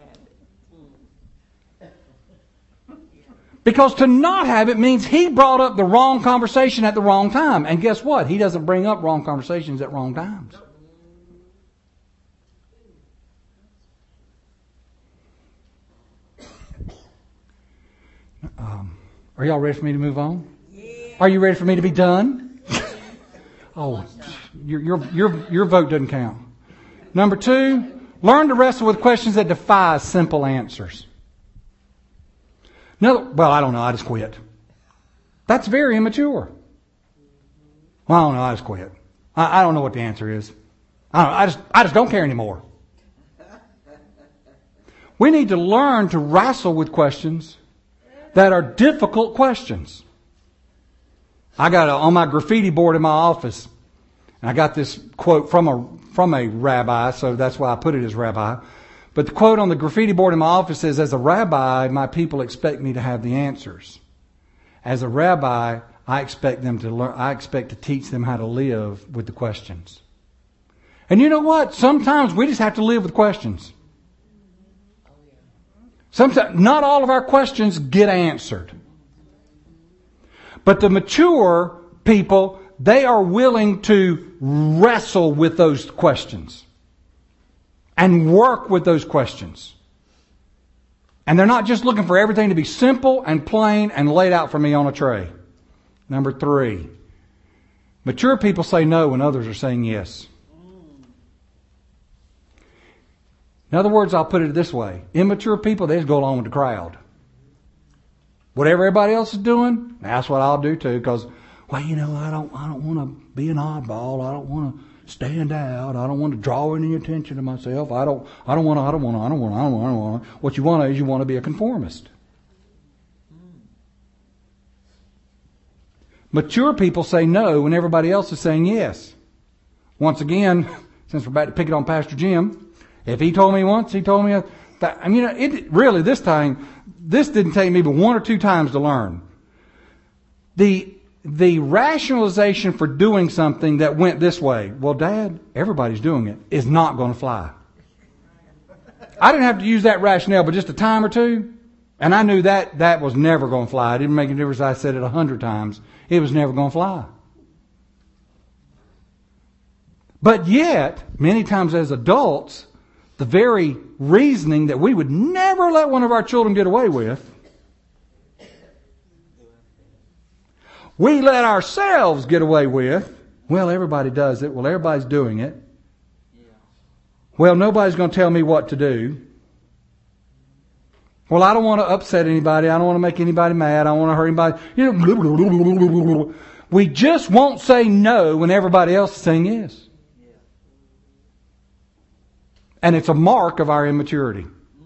Speaker 2: to have it.
Speaker 1: Because to not have it means He brought up the wrong conversation at the wrong time. And guess what? He doesn't bring up wrong conversations at wrong times. Um, are y'all ready for me to move on? Are you ready for me to be done? Oh, your, your, your, your vote doesn't count. Number two, learn to wrestle with questions that defy simple answers. No, well, I don't know. I just quit. That's very immature. Well, I don't know. I just quit. I, I don't know what the answer is. I don't know, I just, I just don't care anymore. We need to learn to wrestle with questions that are difficult questions. I got a, on my graffiti board in my office, and I got this quote from a from a rabbi, so that's why I put it as rabbi. But the quote on the graffiti board in my office says, "As a rabbi, my people expect me to have the answers. As a rabbi, I expect them to learn. I expect to teach them how to live with the questions." And you know what? Sometimes we just have to live with questions. Sometimes not all of our questions get answered. But the mature people, they are willing to wrestle with those questions and work with those questions. And they're not just looking for everything to be simple and plain and laid out for me on a tray. Number three, mature people say no when others are saying yes. In other words, I'll put it this way. Immature people, they just go along with the crowd. Whatever everybody else is doing, that's what I'll do too. Because, well, you know, I don't, I don't want to be an oddball. I don't want to stand out. I don't want to draw any attention to myself. I don't, I don't want to. I don't want to. I don't want to. I don't want to. I don't want to. What you want to is you want to be a conformist. Mature people say no when everybody else is saying yes. Once again, since we're about to pick it on Pastor Jim, If he told me once, he told me a, that, I mean, it really, this time, this didn't take me but one or two times to learn. The, the rationalization for doing something that went this way, well, Dad, everybody's doing it, is not going to fly. I didn't have to use that rationale but just a time or two, and I knew that that was never going to fly. It didn't make any difference. I said it a hundred times. It was never going to fly. But yet, many times as adults, the very reasoning that we would never let one of our children get away with, we let ourselves get away with. Well, everybody does it. Well, everybody's doing it. Well, nobody's going to tell me what to do. Well, I don't want to upset anybody. I don't want to make anybody mad. I don't want to hurt anybody. You know, blah, blah, blah, blah, blah, blah. We just won't say no when everybody else is saying yes. And it's a mark of our immaturity.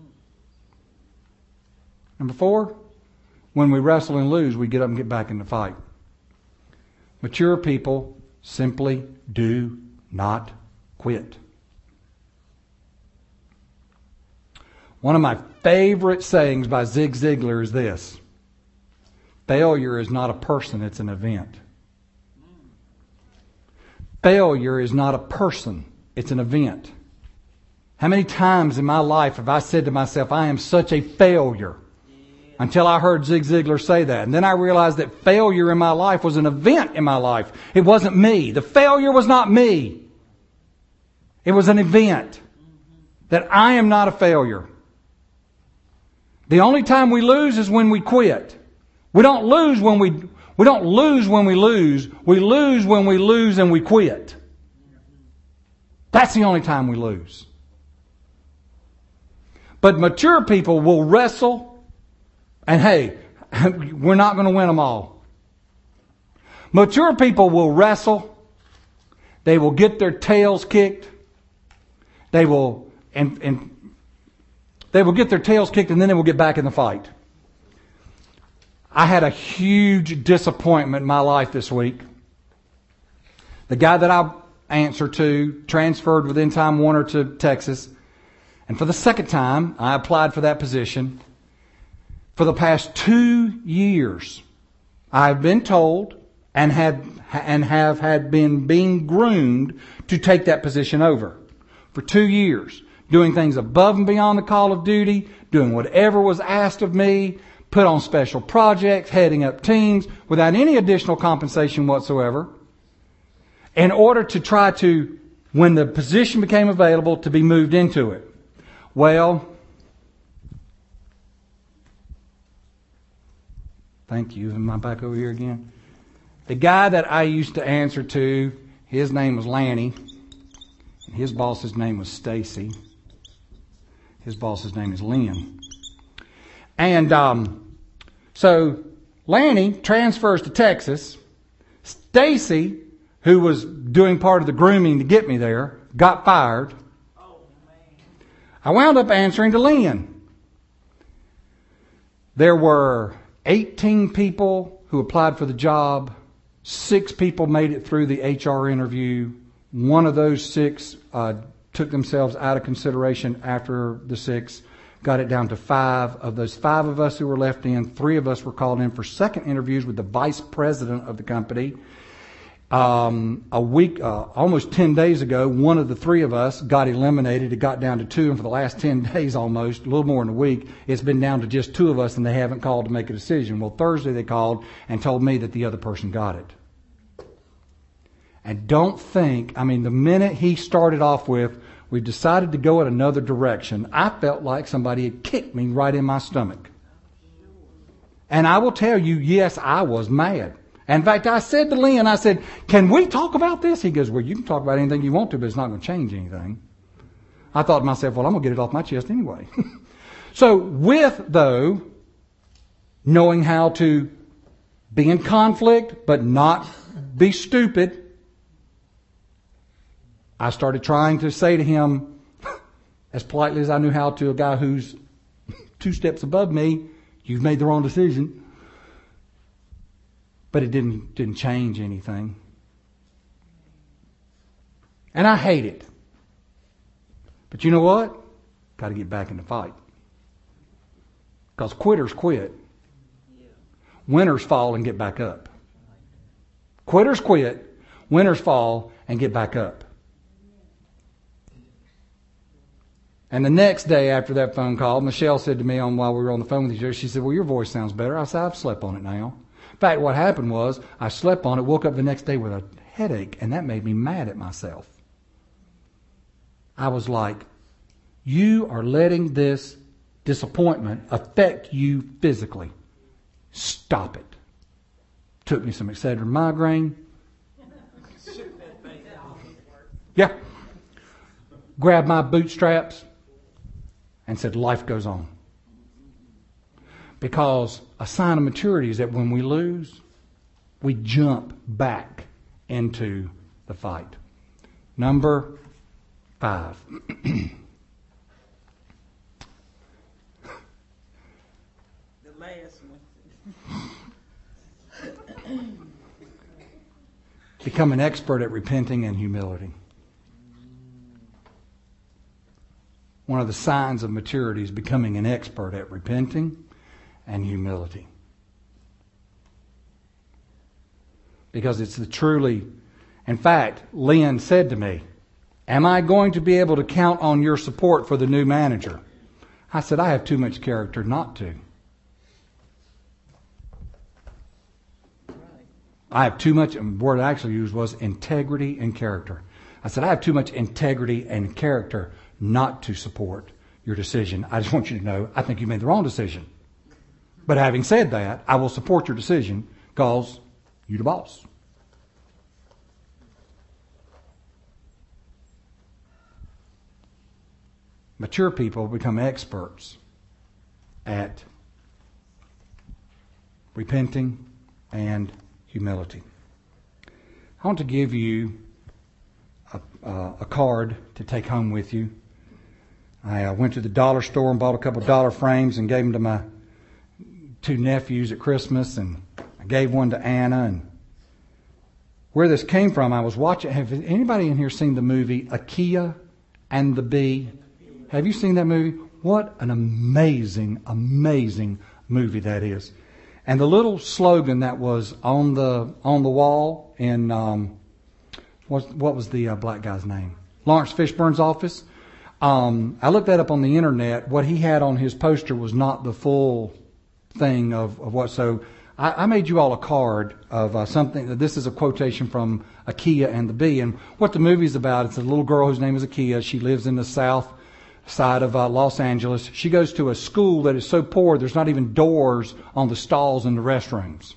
Speaker 1: Number four, when we wrestle and lose, we get up and get back in the fight. Mature people simply do not quit. One of my favorite sayings by Zig Ziglar is this: failure is not a person, it's an event. Failure is not a person, it's an event. How many times in my life have I said to myself, I am such a failure, until I heard Zig Ziglar say that. And then I realized that failure in my life was an event in my life. It wasn't me. The failure was not me. It was an event. That I am not a failure. The only time we lose is when we quit. We don't lose when we we don't lose when we lose. We lose when we lose and we quit. That's the only time we lose. But mature people will wrestle, and hey, we're not going to win them all. Mature people will wrestle. They will get their tails kicked. They will and and They will get their tails kicked and then they will get back in the fight. I had a huge disappointment in my life this week. The guy that I answer to transferred within Time Warner to Texas. And for the second time, I applied for that position. For the past two years, I've been told and had and have had been being groomed to take that position over. For two years. Doing things above and beyond the call of duty, doing whatever was asked of me, put on special projects, heading up teams, without any additional compensation whatsoever, in order to try to, when the position became available, to be moved into it. Well, thank you. Am I back over here again? The guy that I used to answer to, his name was Lanny. His boss's name was Stacy. His boss's name is Lynn. And um, so Lanny transfers to Texas. Stacy, who was doing part of the grooming to get me there, got fired.
Speaker 2: Oh, man.
Speaker 1: I wound up answering to Lynn. There were eighteen people who applied for the job. Six people made it through the H R interview. One of those six uh, took themselves out of consideration after the six, got it down to five. Of those five of us who were left in, three of us were called in for second interviews with the vice president of the company. Um, a week, uh, almost ten days ago, one of the three of us got eliminated. It got down to two, and for the last ten days almost, a little more than a week, it's been down to just two of us, and they haven't called to make a decision. Well, Thursday they called and told me that the other person got it. And don't think, I mean, the minute he started off with, we've decided to go in another direction, I felt like somebody had kicked me right in my stomach. And I will tell you, yes, I was mad. In fact, I said to Lynn, I said, can we talk about this? He goes, well, you can talk about anything you want to, but it's not going to change anything. I thought to myself, well, I'm going to get it off my chest anyway. So with, though, knowing how to be in conflict, but not be stupid, I started trying to say to him, as politely as I knew how, to a guy who's two steps above me, you've made the wrong decision. But it didn't didn't change anything. And I hate it. But you know what? Got to get back in the fight. Because quitters quit. Winners fall and get back up. Quitters quit. Winners fall and get back up. And the next day after that phone call, Michelle said to me on while we were on the phone with each other, she said, well, your voice sounds better. I said, I've slept on it now. In fact, what happened was I slept on it, woke up the next day with a headache, and that made me mad at myself. I was like, you are letting this disappointment affect you physically. Stop it. Took me some Excedrin migraine. Yeah. Grabbed my bootstraps and said, life goes on. Because a sign of maturity is that when we lose, we jump back into the fight. Number five.
Speaker 2: The last one.
Speaker 1: Become an expert at repenting and humility. One of the signs of maturity is becoming an expert at repenting and humility. Because it's the truly... In fact, Lynn said to me, am I going to be able to count on your support for the new manager? I said, I have too much character not to. I have too much, and the word I actually used was integrity and character. I said, I have too much integrity and character not to support your decision. I just want you to know, I think you made the wrong decision. But having said that, I will support your decision because you're the boss. Mature people become experts at repenting and humility. I want to give you a, uh, a card to take home with you. I uh, went to the dollar store and bought a couple of dollar frames and gave them to my two nephews at Christmas, and I gave one to Anna. And where this came from, I was watching. Have anybody in here seen the movie Akia and the Bee? Have you seen that movie? What an amazing, amazing movie that is. And the little slogan that was on the on the wall in um, what what was the uh, black guy's name? Lawrence Fishburne's office. Um, I looked that up on the internet. What he had on his poster was not the full thing of, of what. So I, I made you all a card of uh, something. This is a quotation from Akia and the Bee. And what the movie's about, it's a little girl whose name is Akia. She lives in the south side of uh, Los Angeles. She goes to a school that is so poor there's not even doors on the stalls in the restrooms.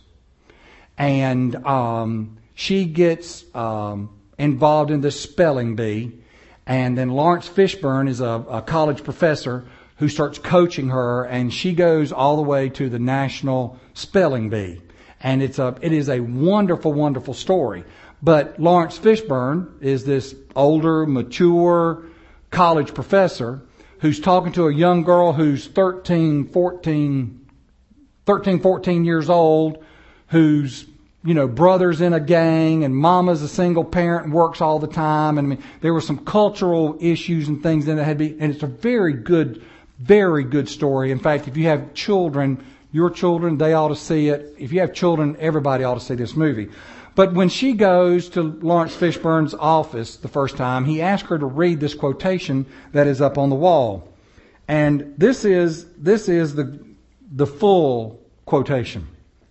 Speaker 1: And um, she gets um, involved in this spelling bee. And then Lawrence Fishburne is a, a college professor who starts coaching her, and she goes all the way to the national spelling bee. And it's a, it is a wonderful, wonderful story. But Lawrence Fishburne is this older, mature college professor who's talking to a young girl who's thirteen, fourteen, thirteen, fourteen years old, who's, you know, brother's in a gang and mama's a single parent and works all the time. And I mean, there were some cultural issues and things that had to be, and it's a very good, very good story. In fact, if you have children, your children, they ought to see it. If you have children, everybody ought to see this movie. But when she goes to Lawrence Fishburne's office the first time, he asked her to read this quotation that is up on the wall. And this is, this is the, the full quotation.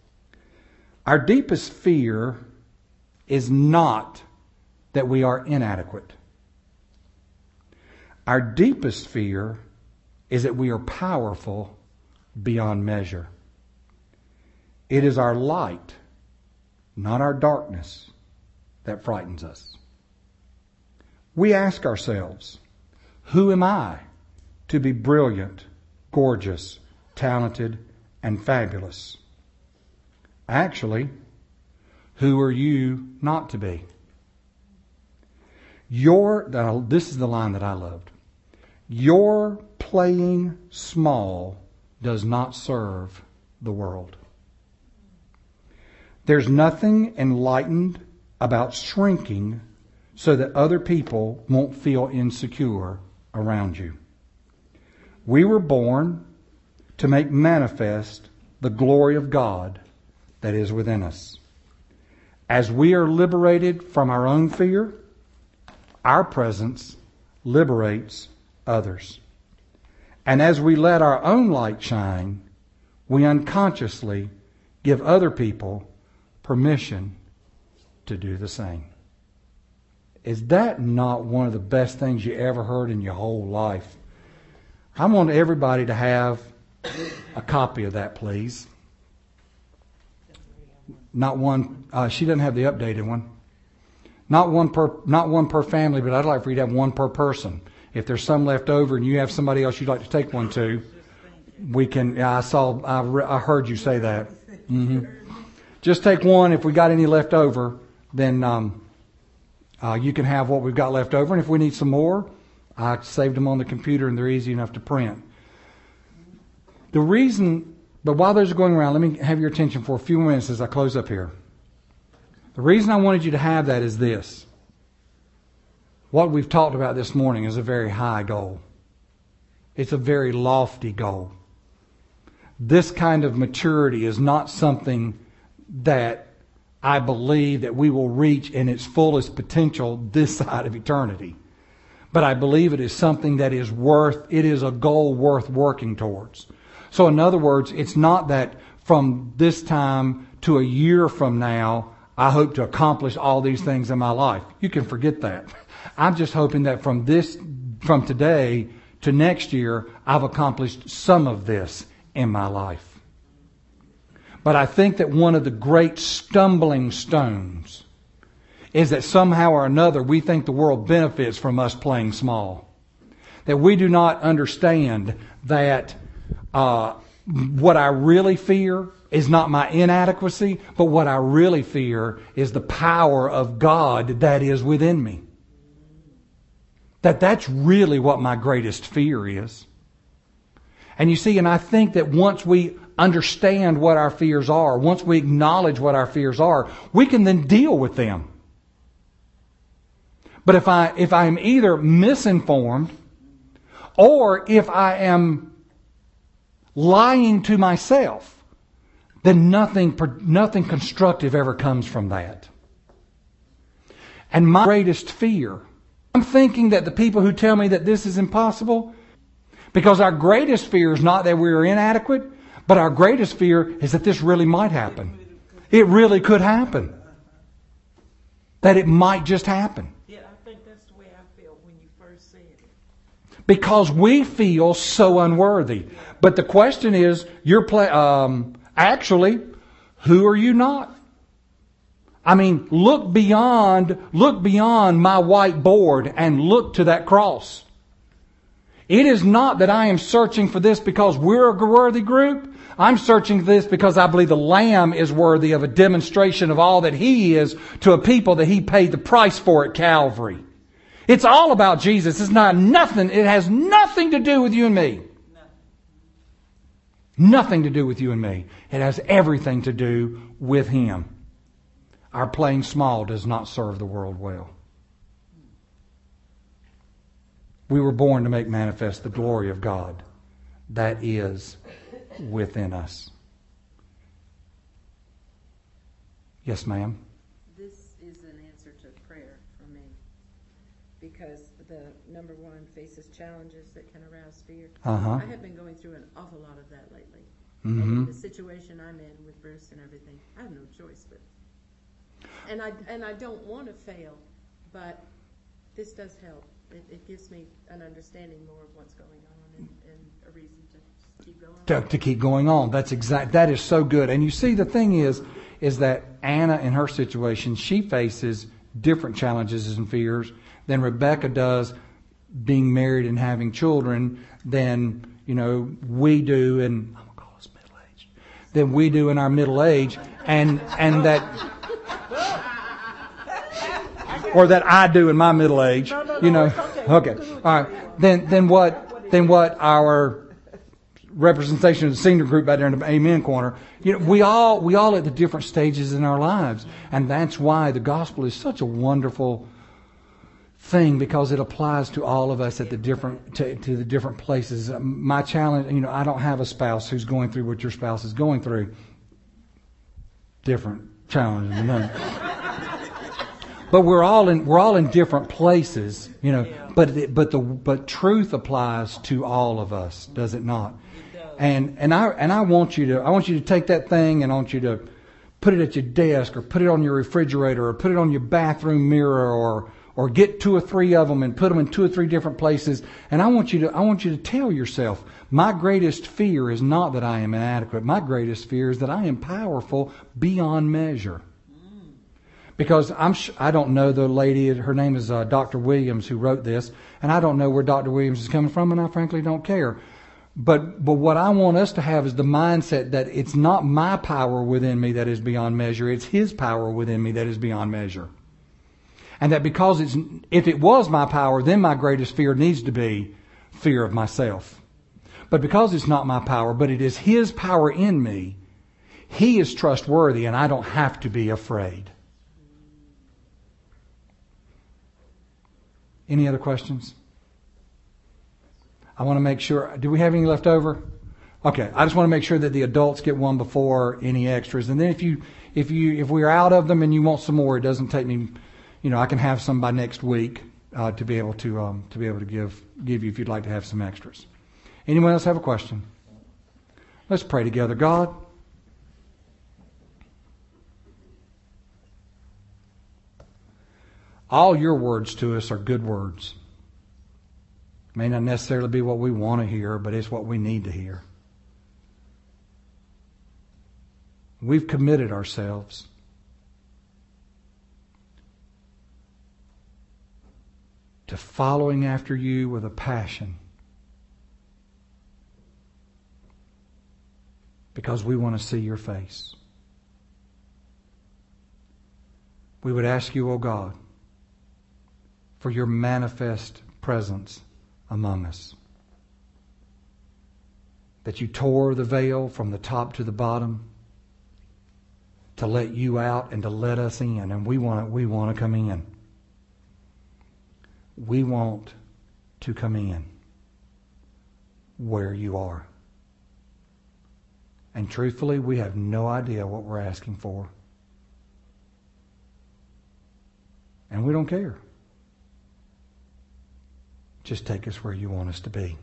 Speaker 1: Our deepest fear is not that we are inadequate. Our deepest fear is that we are powerful beyond measure. It is our light, not our darkness, that frightens us. We ask ourselves, who am I to be brilliant, gorgeous, talented, and fabulous? Actually, who are you not to be? Your, this is the line that I loved. Your playing small does not serve the world. There's nothing enlightened about shrinking so that other people won't feel insecure around you. We were born to make manifest the glory of God that is within us. As we are liberated from our own fear, our presence liberates others. And as we let our own light shine, we unconsciously give other people permission to do the same. Is that not one of the best things you ever heard in your whole life? I want everybody to have a copy of that, please. Not one. Uh, she doesn't have the updated one. Not one per. Not one per family, but I'd like for you to have one per person. If there's some left over and you have somebody else you'd like to take one to, we can. I saw. I, re, I heard you say that. Mm-hmm. Just take one. If we got any left over, then um, uh, you can have what we've got left over. And if we need some more, I saved them on the computer and they're easy enough to print. The reason. But while those are going around, let me have your attention for a few minutes as I close up here. The reason I wanted you to have that is this. What we've talked about this morning is a very high goal. It's a very lofty goal. This kind of maturity is not something that I believe that we will reach in its fullest potential this side of eternity. But I believe it is something that is worth, it is a goal worth working towards. So in other words, it's not that from this time to a year from now, I hope to accomplish all these things in my life. You can forget that. I'm just hoping that from this, from today to next year, I've accomplished some of this in my life. But I think that one of the great stumbling stones is that somehow or another we think the world benefits from us playing small. That we do not understand that Uh, what I really fear is not my inadequacy, but what I really fear is the power of God that is within me. That that's really what my greatest fear is. And you see, and I think that once we understand what our fears are, once we acknowledge what our fears are, we can then deal with them. But if I, if I am either misinformed or if I am lying to myself, then nothing, nothing constructive ever comes from that. And my greatest fear, I'm thinking that the people who tell me that this is impossible, because our greatest fear is not that we are inadequate, but our greatest fear is that this really might happen. It really could happen. That it might just happen.
Speaker 2: Yeah, I think that's the way I felt when you first said it.
Speaker 1: Because we feel so unworthy. But the question is, you're play, um, actually, who are you not? I mean, look beyond, look beyond my whiteboard and look to that cross. It is not that I am searching for this because we're a worthy group. I'm searching for this because I believe the Lamb is worthy of a demonstration of all that He is to a people that He paid the price for at Calvary. It's all about Jesus. It's not nothing. It has nothing to do with you and me. Nothing to do with you and me. It has everything to do with Him. Our playing small does not serve the world well. We were born to make manifest the glory of God that is within us. Yes, ma'am.
Speaker 6: This is an answer to prayer for me. Because the number one faces challenges that can arouse fear.
Speaker 1: Uh-huh.
Speaker 6: I have been going through an awful lot of that lately.
Speaker 1: Mm-hmm.
Speaker 6: And the situation I'm in with Bruce and everything, I have no choice but. And I and I don't want to fail, but this does help. It, it gives me an understanding more of what's going on and, and a reason to keep going
Speaker 1: To,
Speaker 6: on.
Speaker 1: to keep going on. That's exact. That is so good. And you see, the thing is, is that Anna, in her situation, she faces different challenges and fears than Rebecca does, being married and having children, than you know we do, and I'm gonna call us middle aged. Than we do in our middle age, and and that. Or that I do in my middle age,
Speaker 2: No, no, no,
Speaker 1: you know.
Speaker 2: it's okay.
Speaker 1: Okay, all right. Then, then what? Then what? Our representation of the senior group back there in the Amen corner. You know, we all we all at the different stages in our lives, and that's why the gospel is such a wonderful thing because it applies to all of us at the different to, to the different places. My challenge, you know, I don't have a spouse who's going through what your spouse is going through. Different challenge, you know. But we're all in we're all in different places, you know. But it, but the but truth applies to all of us, does it not? And and I and I want you to I want you to take that thing and I want you to put it at your desk or put it on your refrigerator or put it on your bathroom mirror or or get two or three of them and put them in two or three different places. And I want you to I want you to tell yourself, my greatest fear is not that I am inadequate. My greatest fear is that I am powerful beyond measure. Because I'm sh- I don't know the lady, her name is uh, Doctor Williams who wrote this, and I don't know where Doctor Williams is coming from, and I frankly don't care. But but what I want us to have is the mindset that it's not my power within me that is beyond measure, it's His power within me that is beyond measure. And that because it's if it was my power, then my greatest fear needs to be fear of myself. But because it's not my power, but it is His power in me, He is trustworthy, and I don't have to be afraid. Any other questions? I want to make sure. Do we have any left over? Okay. I just want to make sure that the adults get one before any extras. And then if you, if you, if we're out of them and you want some more, it doesn't take me, you know, I can have some by next week, uh, to be able to, um, to be able to give, give you if you'd like to have some extras. Anyone else have a question? Let's pray together. God, all your words to us are good words. May not necessarily be what we want to hear, but it's what we need to hear. We've committed ourselves to following after you with a passion because we want to see your face. We would ask you, O God, for your manifest presence among us. That you tore the veil from the top to the bottom to let you out and to let us in. And we want to, we want to come in. We want to come in where you are. And truthfully, we have no idea what we're asking for. And we don't care. Just take us where you want us to be.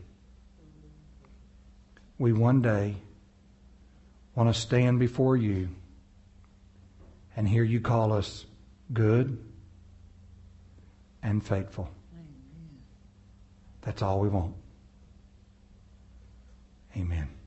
Speaker 1: We one day want to stand before you and hear you call us good and faithful. That's all we want. Amen.